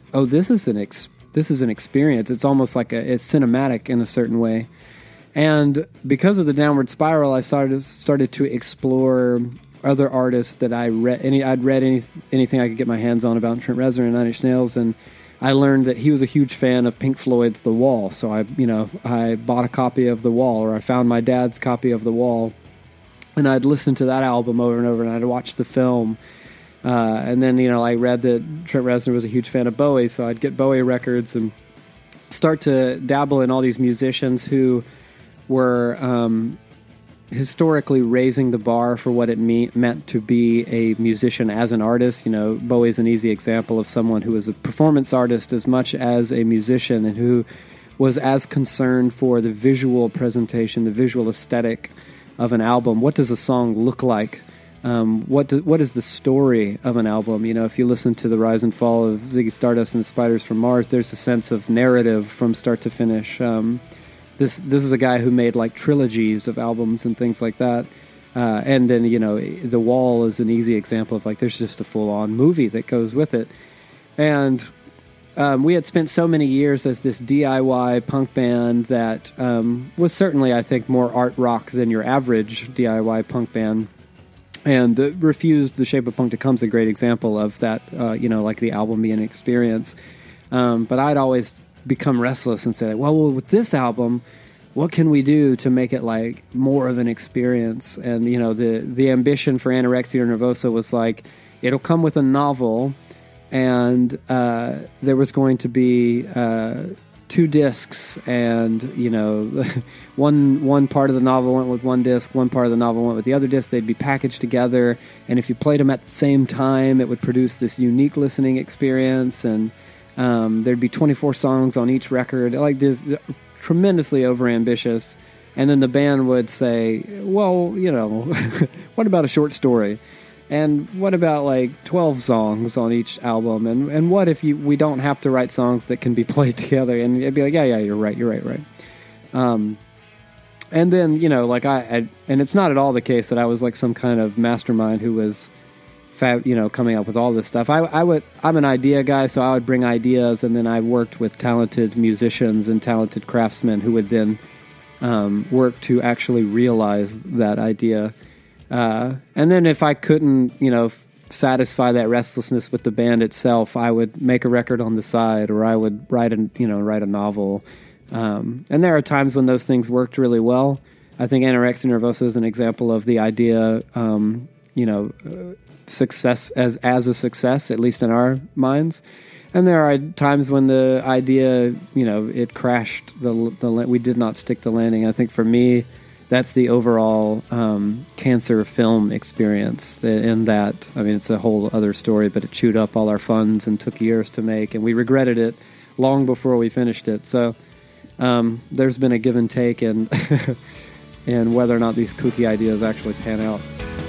oh, this is an ex- this is an experience. It's almost like a, it's cinematic in a certain way. And because of the Downward Spiral, I started started to explore other artists that I read. Any I'd read any anything I could get my hands on about Trent Reznor and Nine Inch Nails, and I learned that he was a huge fan of Pink Floyd's The Wall. So I, you know, I bought a copy of The Wall, or I found my dad's copy of The Wall, and I'd listen to that album over and over, and I'd watch the film. Uh, and then, you know, I read that Trent Reznor was a huge fan of Bowie, so I'd get Bowie records and start to dabble in all these musicians who were um, historically raising the bar for what it me- meant to be a musician as an artist. You know, Bowie's an easy example of someone who was a performance artist as much as a musician, and who was as concerned for the visual presentation, the visual aesthetic of an album. What does a song look like? Um, what do, what is the story of an album? You know, if you listen to the rise and fall of Ziggy Stardust and the Spiders from Mars, there's a sense of narrative from start to finish. Um, this this is a guy who made like trilogies of albums and things like that. Uh, and then, you know, The Wall is an easy example of like there's just a full-on movie that goes with it. And um, we had spent so many years as this D I Y punk band that um, was certainly, I think, more art rock than your average D I Y punk band. And the Refused, The Shape of Punk to Come is a great example of that, uh, you know, like the album being an experience. Um, but I'd always become restless and say, well, well, with this album, what can we do to make it like more of an experience? And, you know, the, the ambition for Anorexia Nervosa was like, it'll come with a novel, and uh, there was going to be uh, two discs, and, you know, one one part of the novel went with one disc, one part of the novel went with the other disc. They'd be packaged together, and if you played them at the same time, it would produce this unique listening experience, and um, there'd be twenty-four songs on each record. Like this, tremendously overambitious. And then the band would say, well, you know, what about a short story? And what about like twelve songs on each album? And and what if you we don't have to write songs that can be played together? And it'd be like, yeah, yeah, you're right, you're right, right. Um, and then, you know, like I, I, and it's not at all the case that I was like some kind of mastermind who was, fab, you know, coming up with all this stuff. I, I would, I'm an idea guy, so I would bring ideas, and then I worked with talented musicians and talented craftsmen who would then um, work to actually realize that idea. Uh, and then if I couldn't, you know, satisfy that restlessness with the band itself, I would make a record on the side, or I would write a, you know, write a novel. Um, and there are times when those things worked really well. I think Anorexia Nervosa is an example of the idea, um, you know, uh, success as, as a success, at least in our minds. And there are times when the idea, you know, it crashed. The, the we did not stick the landing. I think for me, that's the overall um, cancer film experience. In that, I mean, it's a whole other story, but it chewed up all our funds and took years to make, and we regretted it long before we finished it. So um, there's been a give and take, and and whether or not these kooky ideas actually pan out.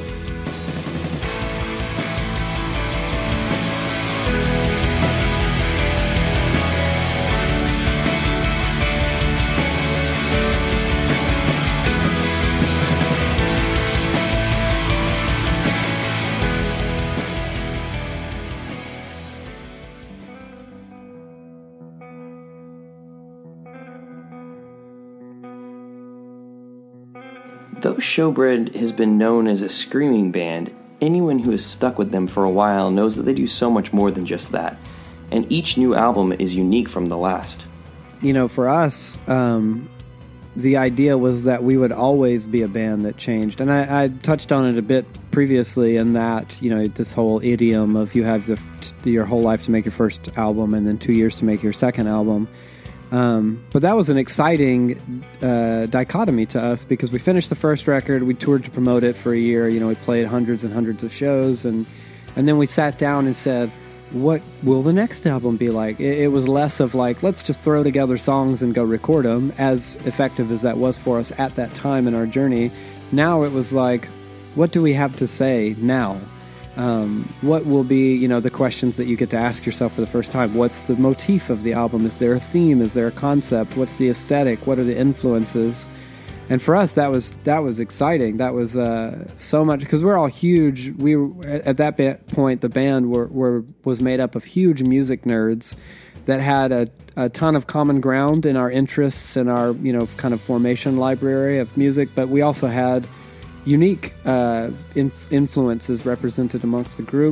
Though Showbread has been known as a screaming band, anyone who has stuck with them for a while knows that they do so much more than just that, and each new album is unique from the last. You know, for us, um, the idea was that we would always be a band that changed, and I, I touched on it a bit previously in that, you know, this whole idiom of you have the, your whole life to make your first album and then two years to make your second album. Um, but that was an exciting uh, dichotomy to us, because we finished the first record, we toured to promote it for a year, you know, we played hundreds and hundreds of shows, and and then we sat down and said, what will the next album be like? It, it was less of like, let's just throw together songs and go record them, as effective as that was for us at that time in our journey. Now it was like, what do we have to say now? Um, what will be, you know, the questions that you get to ask yourself for the first time? What's the motif of the album? Is there a theme? Is there a concept? What's the aesthetic? What are the influences? And for us, that was that was exciting. That was uh, so much, because we're all huge. We were, at that ba- point, the band were, were was made up of huge music nerds that had a, a ton of common ground in our interests and our, you know, kind of formation library of music. But we also had unique uh, in, influences represented amongst the group,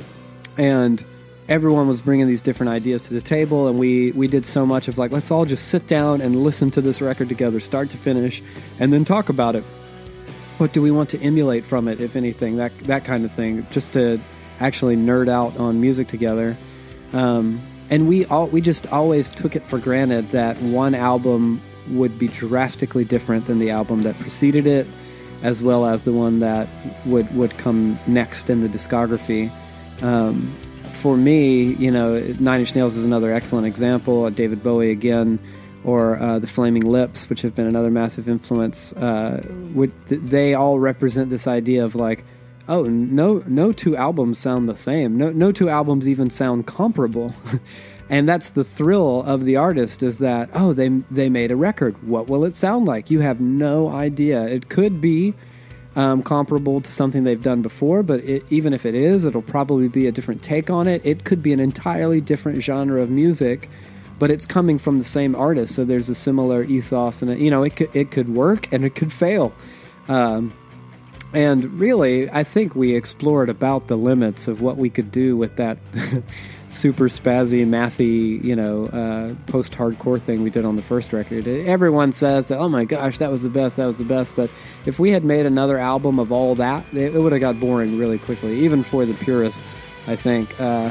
and everyone was bringing these different ideas to the table, and we, we did so much of like, let's all just sit down and listen to this record together, start to finish, and then talk about it. What do we want to emulate from it, if anything, that that kind of thing, just to actually nerd out on music together. Um, and we all we just always took it for granted that one album would be drastically different than the album that preceded it, as well as the one that would, would come next in the discography. Um, For me, you know, Nine Inch Nails is another excellent example. David Bowie again, or uh, the Flaming Lips, which have been another massive influence. Uh, would, they all represent this idea of like, oh, no, no two albums sound the same. No, no two albums even sound comparable. And that's the thrill of the artist, is that, oh, they they made a record. What will it sound like? You have no idea. It could be Um, comparable to something they've done before, but it, even if it is, it'll probably be a different take on it. It could be an entirely different genre of music, but it's coming from the same artist, so there's a similar ethos, and you know, it could, it could work and it could fail. Um, and really, I think we explored about the limits of what we could do with that super spazzy, mathy, you know, uh, post-hardcore thing we did on the first record. Everyone says that, oh my gosh, that was the best, that was the best, but if we had made another album of all that, it, it would have got boring really quickly, even for the purists, I think. Uh,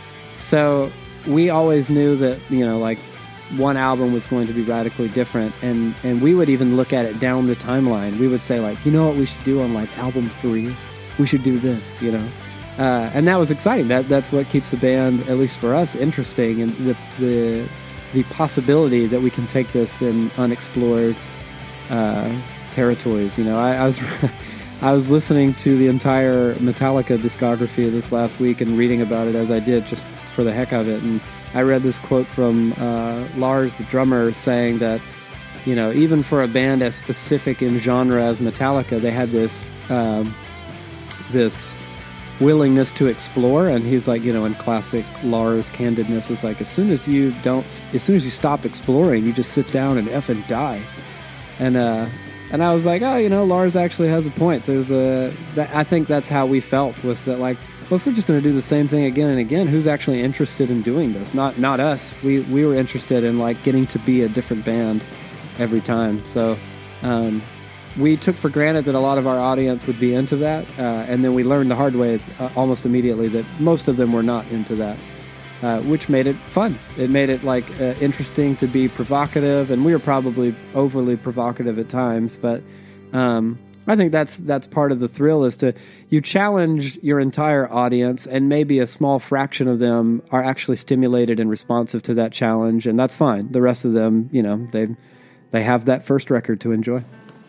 so we always knew that, you know, like, one album was going to be radically different, and, and we would even look at it down the timeline. We would say, like, you know what we should do on, like, album three? We should do this, you know? Uh, and that was exciting. That that's what keeps the band, at least for us, interesting, and the the the possibility that we can take this in unexplored uh, territories. You know, I, I was I was listening to the entire Metallica discography this last week and reading about it as I did, just for the heck of it. And I read this quote from uh, Lars, the drummer, saying that, you know, even for a band as specific in genre as Metallica, they had this um, this. willingness to explore. And he's like, you know, in classic Lars candidness, is like, as soon as you don't, as soon as you stop exploring, you just sit down and effing die. And uh, and I was like, oh, you know, Lars actually has a point. There's a, that, I think that's how we felt, was that like, well, if we're just going to do the same thing again and again, who's actually interested in doing this? Not not us. We we were interested in like getting to be a different band every time. So. Um, We took for granted that a lot of our audience would be into that, uh, and then we learned the hard way uh, almost immediately that most of them were not into that, uh, which made it fun. It made it like uh, interesting to be provocative, and we were probably overly provocative at times, but um, I think that's that's part of the thrill, is to you challenge your entire audience, and maybe a small fraction of them are actually stimulated and responsive to that challenge, and that's fine. The rest of them, you know, they they have that first record to enjoy.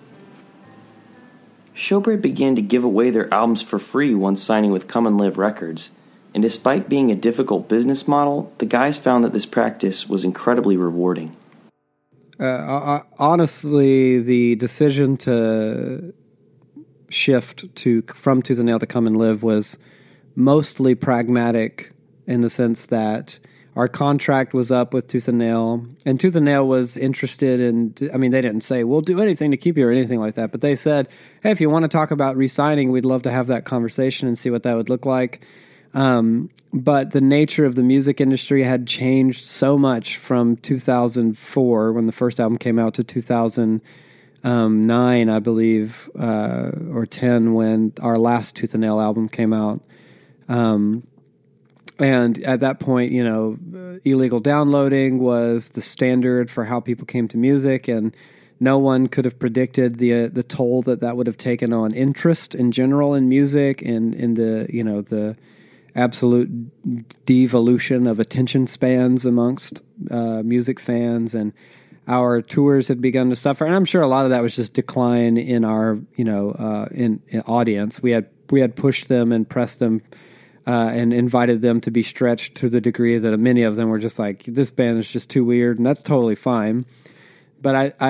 Showbread began to give away their albums for free once signing with Come and Live Records, and despite being a difficult business model, the guys found that this practice was incredibly rewarding. Uh, honestly, the decision to shift to from Tooth and Nail to Come and Live was mostly pragmatic, in the sense that our contract was up with Tooth and Nail, and Tooth and Nail was interested in, I mean, they didn't say, we'll do anything to keep you or anything like that, but they said, hey, if you want to talk about re-signing, we'd love to have that conversation and see what that would look like. Um, but the nature of the music industry had changed so much from two thousand four, when the first album came out, to two thousand nine, I believe, uh, or ten, when our last Tooth and Nail album came out. Um, And at that point, you know, illegal downloading was the standard for how people came to music, and no one could have predicted the uh, the toll that that would have taken on interest in general in music, and in the, you know, the absolute devolution of attention spans amongst uh, music fans, and our tours had begun to suffer. And I'm sure a lot of that was just decline in our, you know, uh, in, in audience. We had we had pushed them and pressed them. Uh, and invited them to be stretched to the degree that many of them were just like, this band is just too weird, and that's totally fine. But I, I,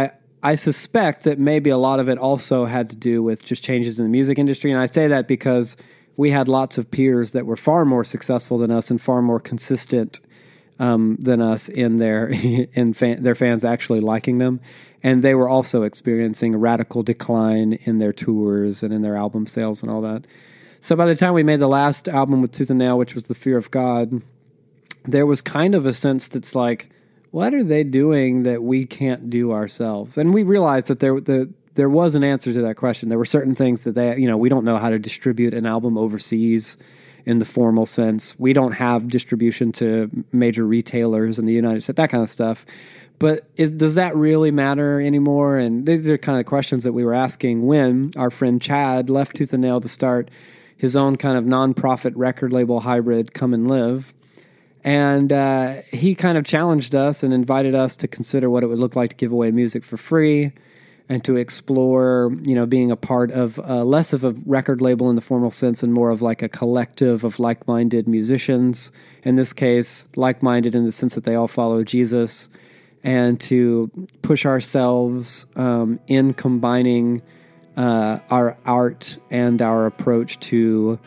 I suspect that maybe a lot of it also had to do with just changes in the music industry. And I say that because we had lots of peers that were far more successful than us and far more consistent um, than us in their in fan, their fans actually liking them. And they were also experiencing a radical decline in their tours and in their album sales and all that. So by the time we made the last album with Tooth and Nail, which was The Fear of God, there was kind of a sense that's like, what are they doing that we can't do ourselves? And we realized that there the, there was an answer to that question. There were certain things that they, you know, we don't know how to distribute an album overseas in the formal sense. We don't have distribution to major retailers in the United States, that kind of stuff. But is, does that really matter anymore? And these are kind of questions that we were asking when our friend Chad left Tooth and Nail to start his own kind of nonprofit record label hybrid, Come and Live. And uh, he kind of challenged us and invited us to consider what it would look like to give away music for free and to explore, you know, being a part of uh, less of a record label in the formal sense and more of like a collective of like-minded musicians. In this case, like-minded in the sense that they all follow Jesus, and to push ourselves um, in combining uh, our art and our approach to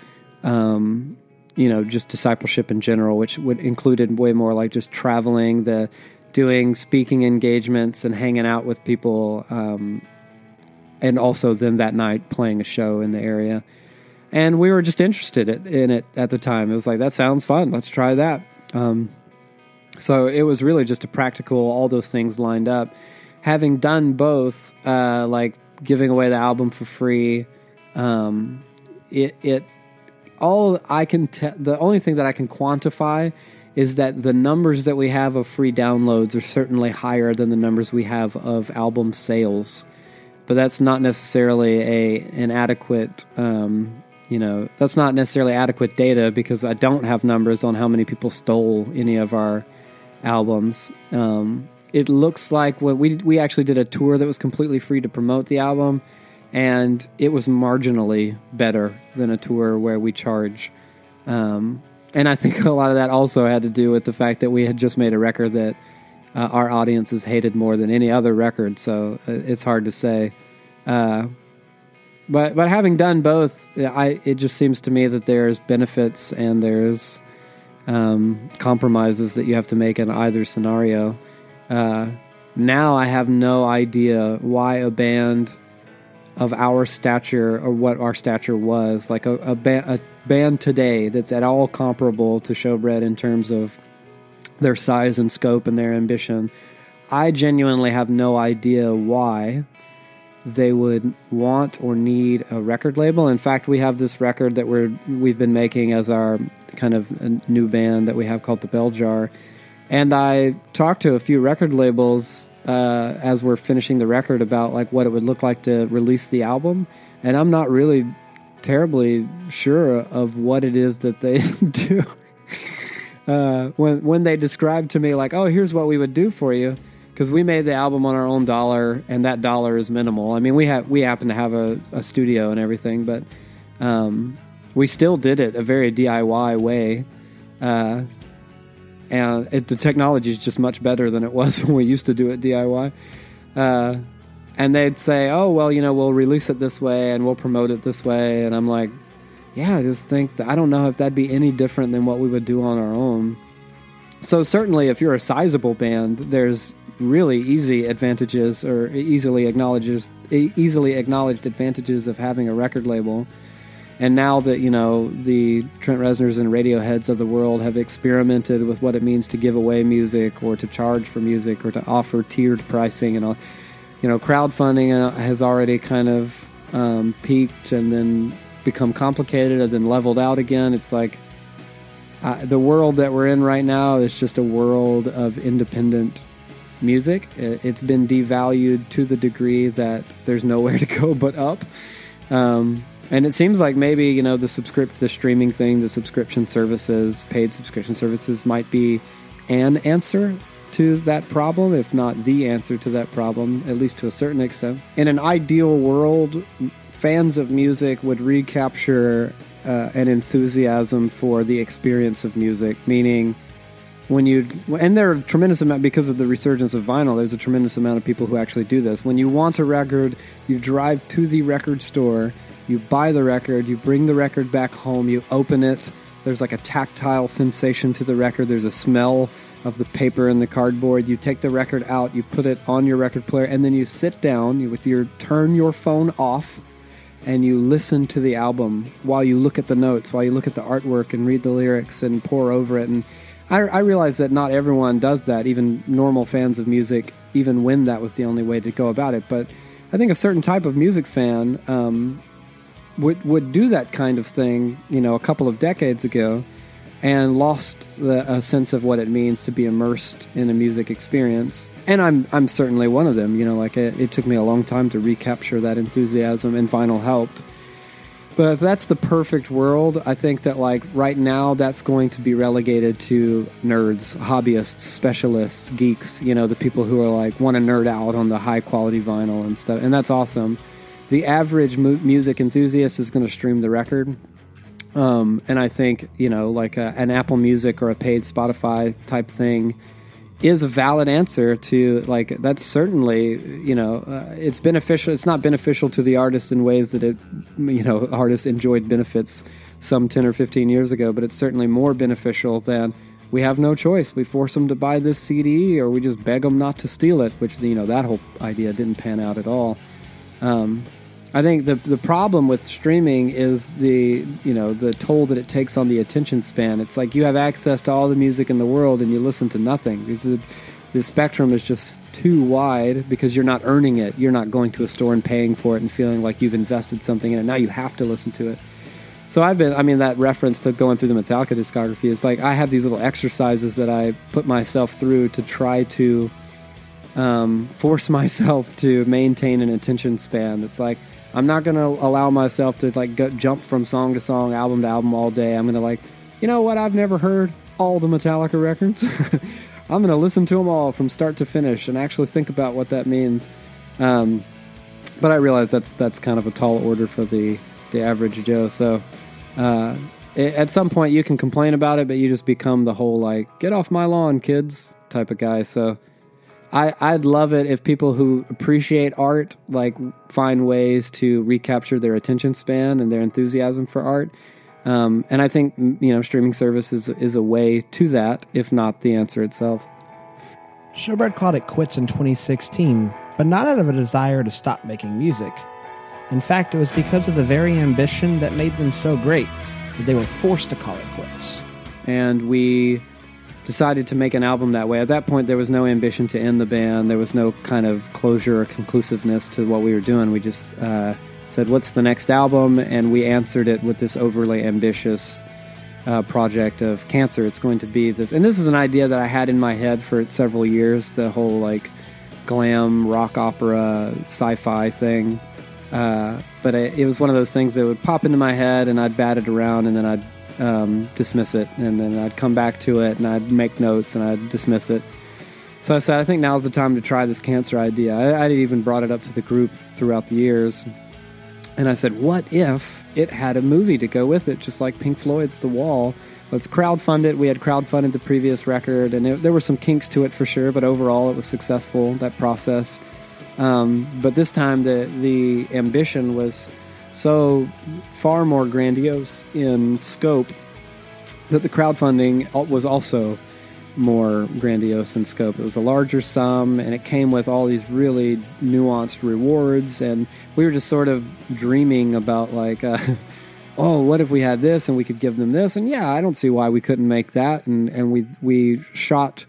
um you know, just discipleship in general, which would included way more like just traveling, the doing speaking engagements and hanging out with people, um, and also then that night playing a show in the area. And we were just interested in it at the time. It was like, that sounds fun. Let's try that. Um, so it was really just a practical, all those things lined up. Having done both, uh, like giving away the album for free, um, it, it, All I can, te- the only thing that I can quantify is that the numbers that we have of free downloads are certainly higher than the numbers we have of album sales. But that's not necessarily a an adequate, um, you know, that's not necessarily adequate data because I don't have numbers on how many people stole any of our albums. Um, it looks like when we we actually did a tour that was completely free to promote the album. And it was marginally better than a tour where we charge. Um, and I think a lot of that also had to do with the fact that we had just made a record that uh, our audiences hated more than any other record. So it's hard to say. Uh, but but having done both, I it just seems to me that there's benefits and there's um, compromises that you have to make in either scenario. Uh, now I have no idea why a band of our stature or what our stature was, like a, a, ba- a band today that's at all comparable to Showbread in terms of their size and scope and their ambition. I genuinely have no idea why they would want or need a record label. In fact, we have this record that we're, we've been making as our kind of a new band that we have called The Bell Jar. And I talked to a few record labels Uh, as we're finishing the record about like what it would look like to release the album, and I'm not really terribly sure of what it is that they do. uh, when when they describe to me like, oh, here's what we would do for you, because we made the album on our own dollar, and that dollar is minimal. I mean, we have we happen to have a, a studio and everything, but um, we still did it a very D I Y way. Uh, And it, the technology is just much better than it was when we used to do it D I Y. Uh, and they'd say, oh, well, you know, we'll release it this way and we'll promote it this way. And I'm like, yeah, I just think that I don't know if that'd be any different than what we would do on our own. So certainly if you're a sizable band, there's really easy advantages or easily acknowledges, easily acknowledged advantages of having a record label. And now that, you know, the Trent Reznors and Radioheads of the world have experimented with what it means to give away music or to charge for music or to offer tiered pricing and all, you know, crowdfunding has already kind of um, peaked and then become complicated and then leveled out again. It's like uh, the world that we're in right now is just a world of independent music. It's been devalued to the degree that there's nowhere to go but up. Um, And it seems like maybe, you know, the subscript, the streaming thing, the subscription services, paid subscription services might be an answer to that problem, if not the answer to that problem, at least to a certain extent. In an ideal world, fans of music would recapture uh, an enthusiasm for the experience of music, meaning when you, and there are a tremendous amount, because of the resurgence of vinyl, there's a tremendous amount of people who actually do this. When you want a record, you drive to the record store, you buy the record, you bring the record back home, you open it. There's like a tactile sensation to the record. There's a smell of the paper and the cardboard. You take the record out, you put it on your record player, and then you sit down, you with your turn your phone off, and you listen to the album while you look at the notes, while you look at the artwork and read the lyrics and pore over it. And I, I realize that not everyone does that, even normal fans of music, even when that was the only way to go about it. But I think a certain type of music fan um, would would do that kind of thing, you know, a couple of decades ago, and lost the, a sense of what it means to be immersed in a music experience. And I'm I'm certainly one of them. You know, like it, it took me a long time to recapture that enthusiasm, and vinyl helped. But if that's the perfect world, I think that like right now that's going to be relegated to nerds, hobbyists, specialists, geeks. You know, the people who are like want to nerd out on the high quality vinyl and stuff, and that's awesome. The average mu- music enthusiast is going to stream the record. Um, and I think, you know, like a, an Apple Music or a paid Spotify type thing is a valid answer to, like, that's certainly, you know, uh, it's beneficial. It's not beneficial to the artist in ways that it, you know, artists enjoyed benefits some ten or fifteen years ago, but it's certainly more beneficial than we have no choice. We force them to buy this C D or we just beg them not to steal it, which, you know, that whole idea didn't pan out at all. Um, I think the the problem with streaming is the, you know, the toll that it takes on the attention span. It's like you have access to all the music in the world and you listen to nothing. Because the, the spectrum is just too wide because you're not earning it. You're not going to a store and paying for it and feeling like you've invested something in it. Now you have to listen to it. So I've been, I mean, that reference to going through the Metallica discography is like I have these little exercises that I put myself through to try to um, force myself to maintain an attention span. That's like, I'm not going to allow myself to like go, jump from song to song, album to album all day. I'm going to like, you know what? I've never heard all the Metallica records. I'm going to listen to them all from start to finish and actually think about what that means. Um, but I realize that's that's kind of a tall order for the, the average Joe. So uh, it, at some point you can complain about it, but you just become the whole like, get off my lawn, kids type of guy. So I, I'd love it if people who appreciate art like find ways to recapture their attention span and their enthusiasm for art. Um, and I think, you know, streaming service is, is a way to that, if not the answer itself. Showbread called it quits in twenty sixteen, but not out of a desire to stop making music. In fact, it was because of the very ambition that made them so great that they were forced to call it quits. And we decided to make an album that way. At that point, there was no ambition to end the band. There was no kind of closure or conclusiveness to what we were doing. We just uh, said, what's the next album? And we answered it with this overly ambitious uh, project of Cancer. It's going to be this. And this is an idea that I had in my head for several years, the whole like glam, rock opera, sci-fi thing. Uh, but it, it was one of those things that would pop into my head and I'd bat it around and then I'd Um, dismiss it, and then I'd come back to it and I'd make notes and I'd dismiss it. So I said, I think now's the time to try this Cancer idea. I, I'd even brought it up to the group throughout the years, and I said, what if it had a movie to go with it, just like Pink Floyd's The Wall? Let's crowdfund it. We had crowdfunded the previous record, and it, there were some kinks to it for sure, but overall it was successful, that process. Um, but this time the the ambition was so far more grandiose in scope that the crowdfunding was also more grandiose in scope. It was a larger sum, and it came with all these really nuanced rewards, and we were just sort of dreaming about like, uh, oh, what if we had this and we could give them this? And yeah, I don't see why we couldn't make that. And, and we we shot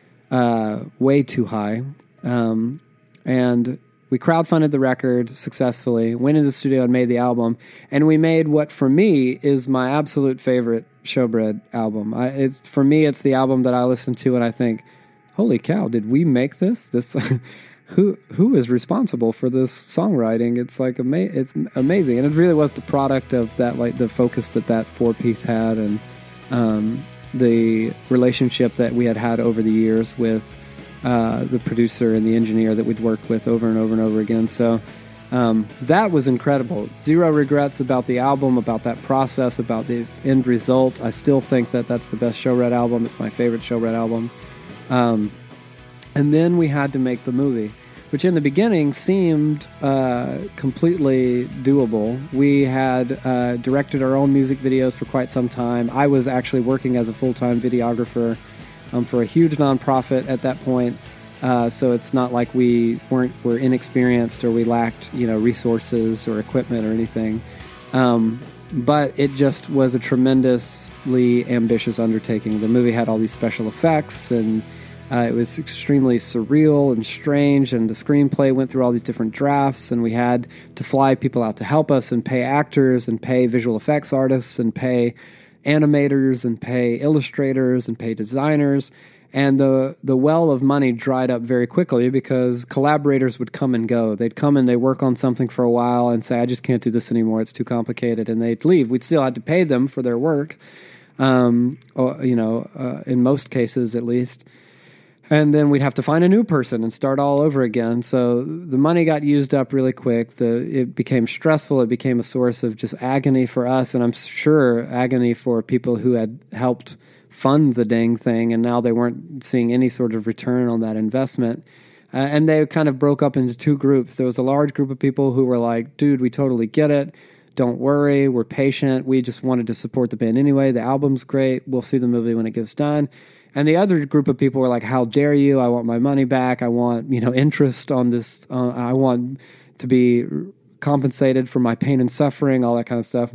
uh, way too high. Um, and we crowdfunded the record successfully, went into the studio and made the album. And we made what, for me, is my absolute favorite Showbread album. I, it's for me, it's the album that I listen to and I think, holy cow, did we make this? This who who is responsible for this songwriting? It's like ama- it's amazing. And it really was the product of that, like the focus that that four-piece had and um, the relationship that we had had over the years with Uh, the producer and the engineer that we'd worked with over and over and over again. So Um, that was incredible. Zero regrets about the album, about that process, about the end result. I still think that that's the best Show Red album. It's my favorite Show Red album. Um, and then we had to make the movie, which in the beginning seemed uh, completely doable. We had uh, directed our own music videos for quite some time. I was actually working as a full-time videographer um, for a huge nonprofit at that point. Uh, so it's not like we weren't were inexperienced or we lacked, you know, resources or equipment or anything. Um, but it just was a tremendously ambitious undertaking. The movie had all these special effects, and uh, it was extremely surreal and strange. And the screenplay went through all these different drafts, and we had to fly people out to help us and pay actors and pay visual effects artists and pay animators and pay illustrators and pay designers. And the the well of money dried up very quickly because collaborators would come and go. They'd come and they'd work on something for a while and say, I just can't do this anymore. It's too complicated. And they'd leave. We'd still have to pay them for their work, um, or, you know, uh, in most cases at least. And then we'd have to find a new person and start all over again. So the money got used up really quick. The It became stressful. It became a source of just agony for us. And I'm sure agony for people who had helped fund the dang thing, and now they weren't seeing any sort of return on that investment. Uh, and they kind of broke up into two groups. There was a large group of people who were like, dude, we totally get it. Don't worry. We're patient. We just wanted to support the band anyway. The album's great. We'll see the movie when it gets done. And the other group of people were like, how dare you? I want my money back. I want, you know, interest on this. Uh, I want to be compensated for my pain and suffering, all that kind of stuff.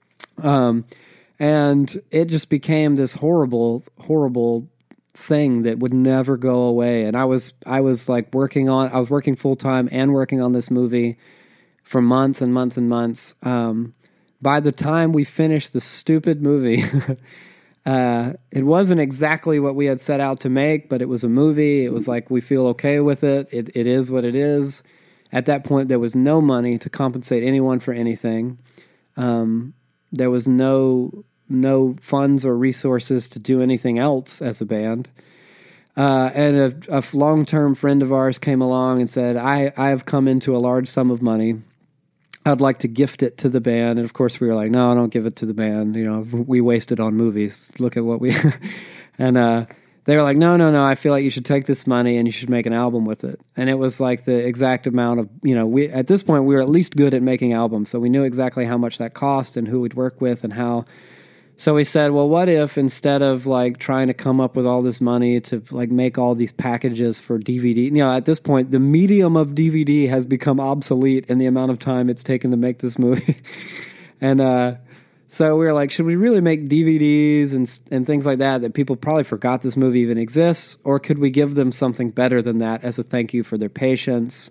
Um, And it just became this horrible, horrible thing that would never go away. And I was, I was like working on, I was working full time and working on this movie for months and months and months. Um, by the time we finished the stupid movie, uh, it wasn't exactly what we had set out to make, but it was a movie. It was like, we feel okay with it. It, it is what it is. At that point, there was no money to compensate anyone for anything. Um, There was no no funds or resources to do anything else as a band. Uh, and a, a long-term friend of ours came along and said, I, I have come into a large sum of money. I'd like to gift it to the band. And of course we were like, no, don't give it to the band. You know, we waste it on movies. Look at what we... and uh, they were like, no, no, no, I feel like you should take this money and you should make an album with it. And it was like the exact amount of, you know, we at this point we were at least good at making albums. So we knew exactly how much that cost and who we'd work with and how. So we said, well, what if instead of like trying to come up with all this money to like make all these packages for D V D, you know, at this point, the medium of D V D has become obsolete in the amount of time it's taken to make this movie. and, uh, So we were like, should we really make D V Ds and and things like that that people probably forgot this movie even exists? Or could we give them something better than that as a thank you for their patience?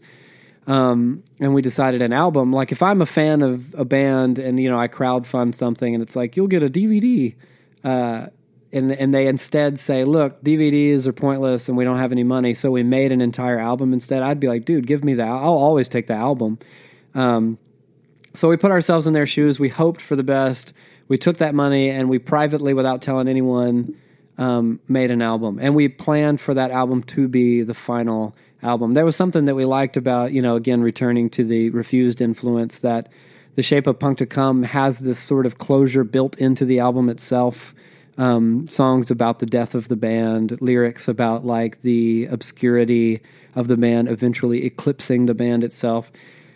Um, and we decided an album. Like if I'm a fan of a band and, you know, I crowdfund something and it's like, you'll get a D V D. Uh, and, and they instead say, look, D V Ds are pointless and we don't have any money. So we made an entire album instead. I'd be like, dude, give me that. I'll always take the album. Um, So we put ourselves in their shoes. We hoped for the best. We took that money and we privately, without telling anyone, um, made an album. And we planned for that album to be the final album. There was something that we liked about, you know, again, returning to the Refused influence, that The Shape of Punk to Come has this sort of closure built into the album itself. Um, songs about the death of the band, lyrics about like the obscurity of the band eventually eclipsing the band itself.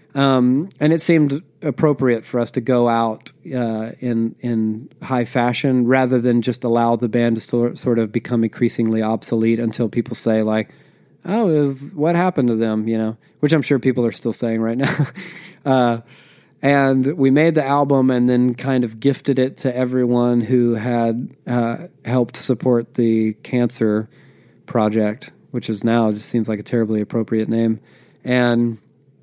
Um, and it seemed appropriate for us to go out uh, in in high fashion rather than just allow the band to sort sort of become increasingly obsolete until people say like, "Oh, is what happened to them?" You know, which I'm sure people are still saying right now. uh, and we made the album and then kind of gifted it to everyone who had uh, helped support the Cancer Project, which is now just seems like a terribly appropriate name, and.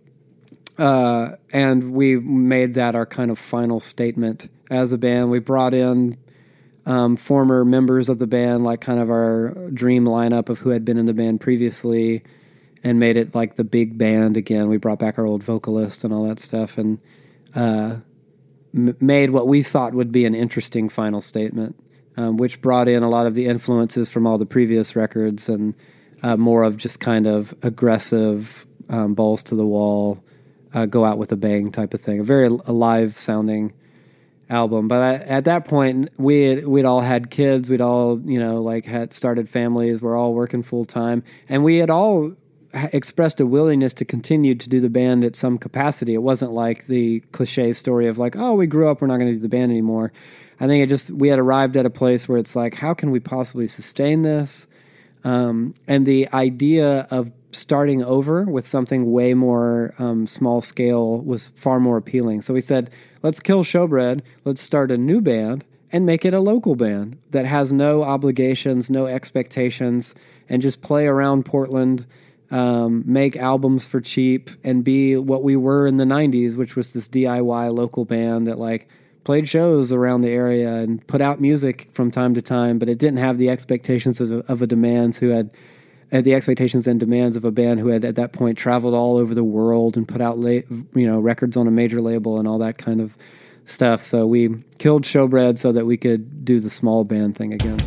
Uh, and we made that our kind of final statement as a band. We brought in um, former members of the band, like kind of our dream lineup of who had been in the band previously, and made it like the big band again. We brought back our old vocalist and all that stuff, and uh, m- made what we thought would be an interesting final statement, um, which brought in a lot of the influences from all the previous records and uh, more of just kind of aggressive, um, balls to the wall, uh, go out with a bang type of thing, a very alive sounding album. But I, at that point, we had, we'd all had kids, we'd all, you know, like had started families, we're all working full time, and we had all expressed a willingness to continue to do the band at some capacity. It wasn't like the cliche story of like, oh, we grew up, we're not going to do the band anymore. I think it just, we had arrived at a place where it's like, how can we possibly sustain this? Um, and the idea of starting over with something way more um, small scale was far more appealing. So we said, let's kill Showbread, let's start a new band and make it a local band that has no obligations, no expectations, and just play around Portland, um, make albums for cheap, and be what we were in the nineties, which was this D I Y local band that like played shows around the area and put out music from time to time, but it didn't have the expectations of, of a demands who had, had the expectations and demands of a band who had at that point traveled all over the world and put out la- you know records on a major label and all that kind of stuff. So we killed Showbread so that we could do the small band thing again.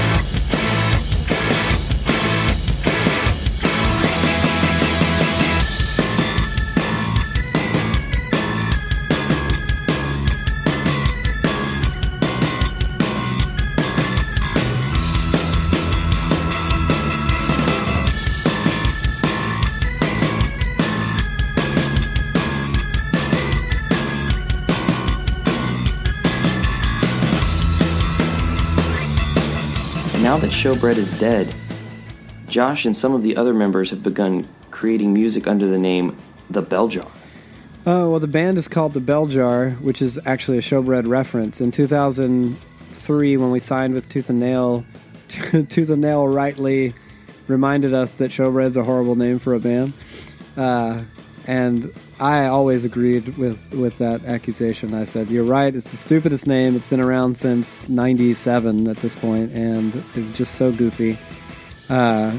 Now that Showbread is dead, Josh and some of the other members have begun creating music under the name The Bell Jar. Oh, well, the band is called The Bell Jar, which is actually a Showbread reference. In two thousand three, when we signed with Tooth and Nail, Tooth and Nail rightly reminded us that Showbread's a horrible name for a band. Uh, and I always agreed with, with that accusation. I said, you're right, it's the stupidest name. It's been around since ninety-seven at this point, and is just so goofy. Uh,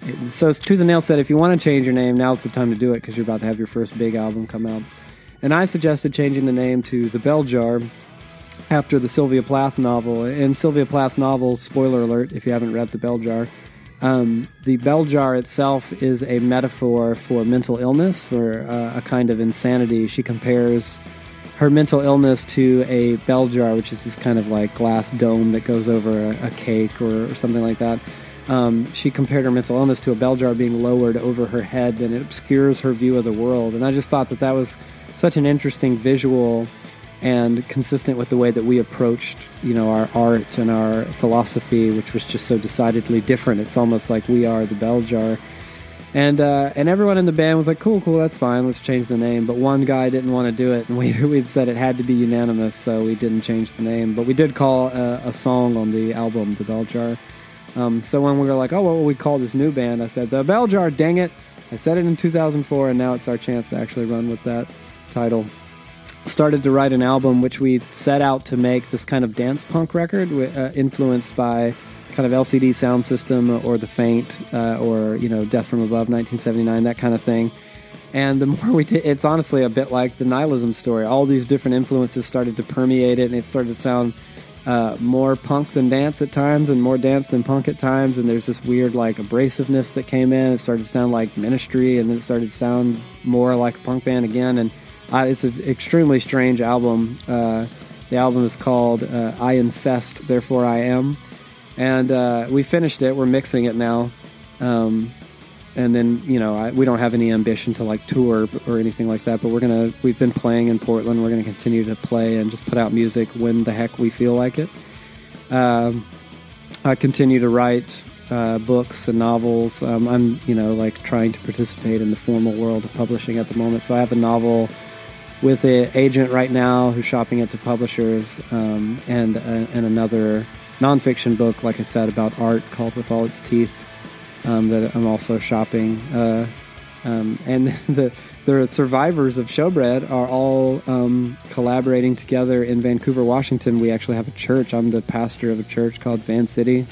so Tooth and Nail said, if you want to change your name, now's the time to do it, because you're about to have your first big album come out. And I suggested changing the name to The Bell Jar after the Sylvia Plath novel. In Sylvia Plath's novel, spoiler alert if you haven't read The Bell Jar, Um, the bell jar itself is a metaphor for mental illness, for uh, a kind of insanity. She compares her mental illness to a bell jar, which is this kind of like glass dome that goes over a, a cake or, or something like that. Um, she compared her mental illness to a bell jar being lowered over her head, and it obscures her view of the world. And I just thought that that was such an interesting visual and consistent with the way that we approached, you know, our art and our philosophy, which was just so decidedly different. It's almost like we are the bell jar. And uh, and everyone in the band was like, cool, cool, that's fine, let's change the name. But one guy didn't want to do it, and we we'd said it had to be unanimous, so we didn't change the name. But we did call a, a song on the album The Bell Jar. Um, so when we were like, oh, what will we call this new band? I said, The Bell Jar, dang it. I said it in two thousand four, and now it's our chance to actually run with that title. Started to write an album which we set out to make this kind of dance punk record, uh, influenced by kind of L C D Sound System or The Faint, uh, or, you know, Death from Above, nineteen seventy-nine, that kind of thing. And the more we did, it's honestly a bit like the Nihilism story. All these different influences started to permeate it, and it started to sound uh, more punk than dance at times, and more dance than punk at times. And there's this weird like abrasiveness that came in. It started to sound like Ministry, and then it started to sound more like a punk band again. And Uh, it's an extremely strange album. Uh, the album is called uh, I Infest, Therefore I Am. And uh, we finished it. We're mixing it now. Um, and then, you know, I, we don't have any ambition to, like, tour or anything like that. But we're going to, we've been playing in Portland. We're going to continue to play and just put out music when the heck we feel like it. Um, I continue to write uh, books and novels. Um, I'm, you know, like, trying to participate in the formal world of publishing at the moment. So I have a novel with an agent right now who's shopping it to publishers, um, and uh, and another nonfiction book, like I said, about art called With All Its Teeth, um, that I'm also shopping. Uh, um, and the the survivors of Showbread are all um, collaborating together in Vancouver, Washington. We actually have a church. I'm the pastor of a church called Van City.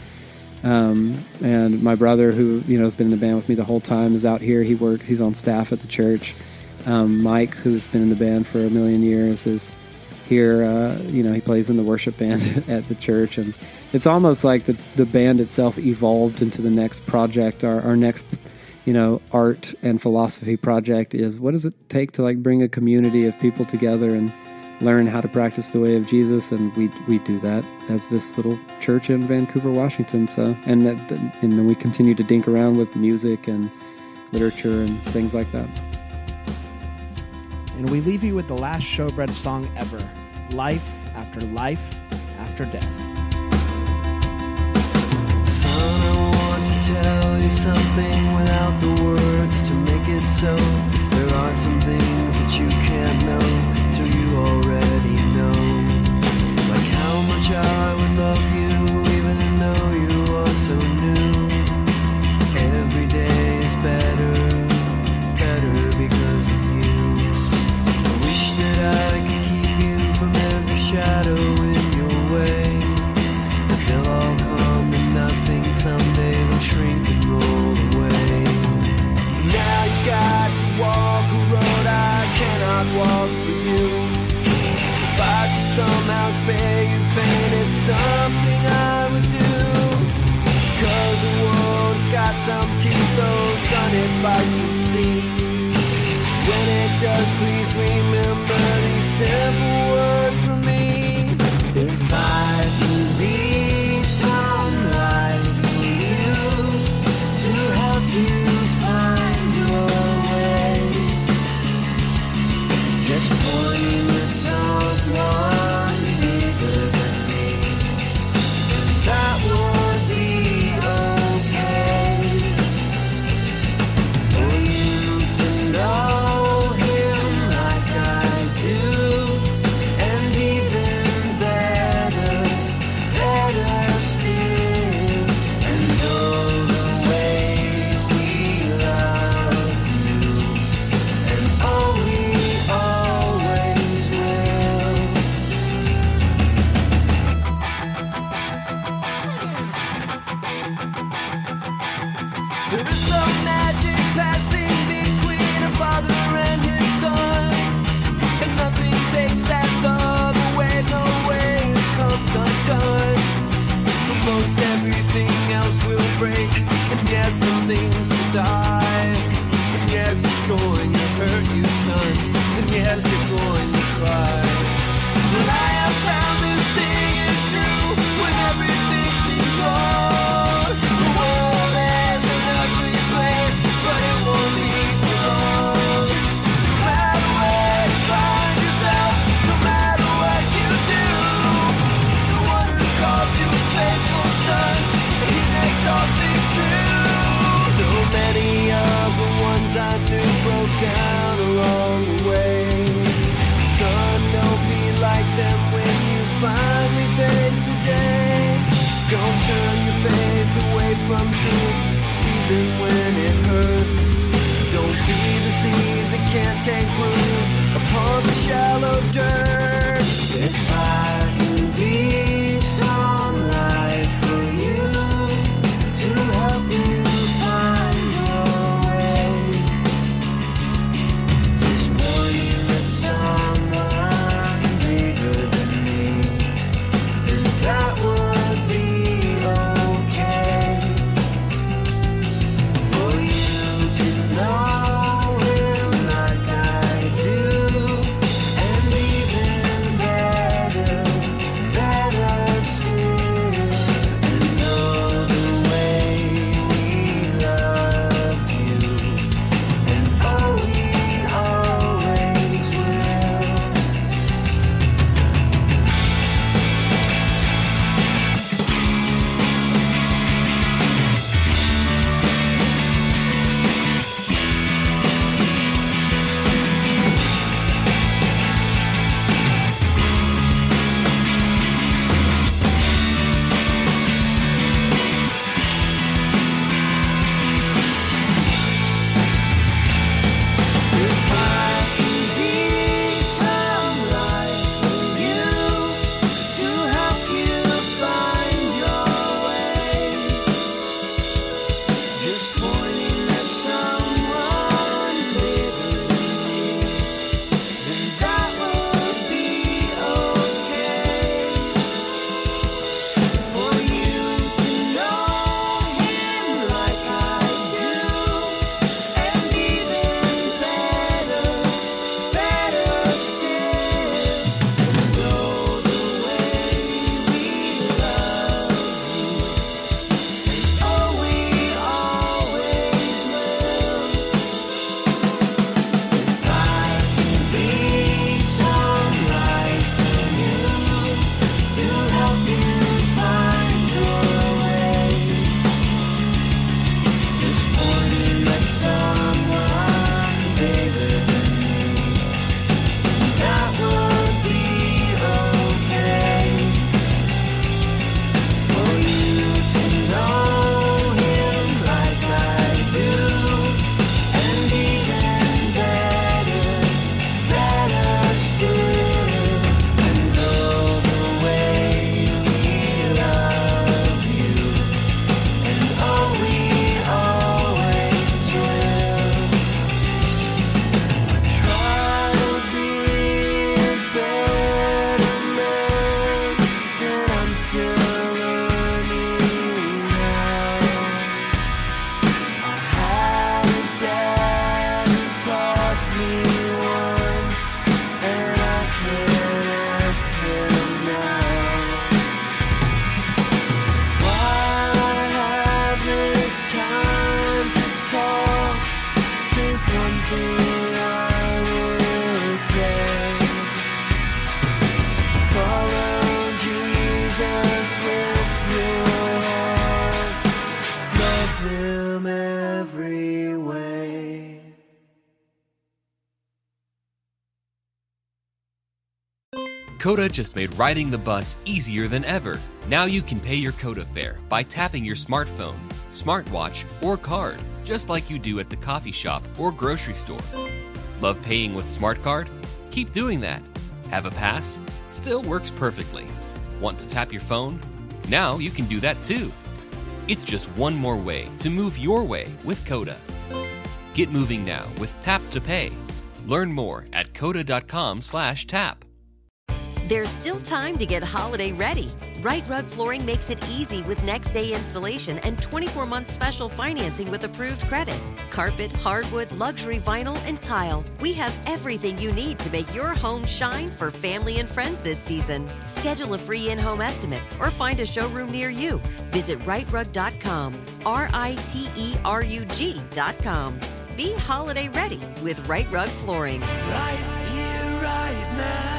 Um, and my brother, who, you know, has been in the band with me the whole time, is out here. He works, he's on staff at the church. Um, Mike, who's been in the band for a million years, is here. Uh, you know, he plays in the worship band at the church, and it's almost like the the band itself evolved into the next project. Our, our next you know, art and philosophy project is what does it take to like bring a community of people together and learn how to practice the way of Jesus, and we we do that as this little church in Vancouver, Washington. So, and that, and then we continue to dink around with music and literature and things like that. And we leave you with the last Showbread song ever, Life After Life After Death. Son, I want to tell you something without the words to make it so. There are some things that you can't know till you already know. Like how much I would love you even though you are so new. Every day is better, better because of you. I wish that I could keep you from every shadow in your way. But they'll all come to nothing someday, they'll shrink and roll away. Now you got to walk a road I cannot walk for you. If I could somehow spare you pain, it's something I would do. Cause the world's got some teeth, though, son, it bites and see. When it does, please remember these simple words from me. If I could leave some life for you to help you find your way, just point you at someone bigger than me, and that would be okay. For you to know him like I do, Coda just made riding the bus easier than ever. Now you can pay your Coda fare by tapping your smartphone, smartwatch, or card, just like you do at the coffee shop or grocery store. Love paying with Smart Card? Keep doing that. Have a pass? Still works perfectly. Want to tap your phone? Now you can do that too. It's just one more way to move your way with Coda. Get moving now with Tap to Pay. Learn more at coda.com slash tap. There's still time to get holiday ready. Right Rug Flooring makes it easy with next day installation and twenty-four month special financing with approved credit. Carpet, hardwood, luxury vinyl, and tile. We have everything you need to make your home shine for family and friends this season. Schedule a free in-home estimate or find a showroom near you. Visit right rug dot com, R I T E R U G dot com. Be holiday ready with Right Rug Flooring. Right here, right now.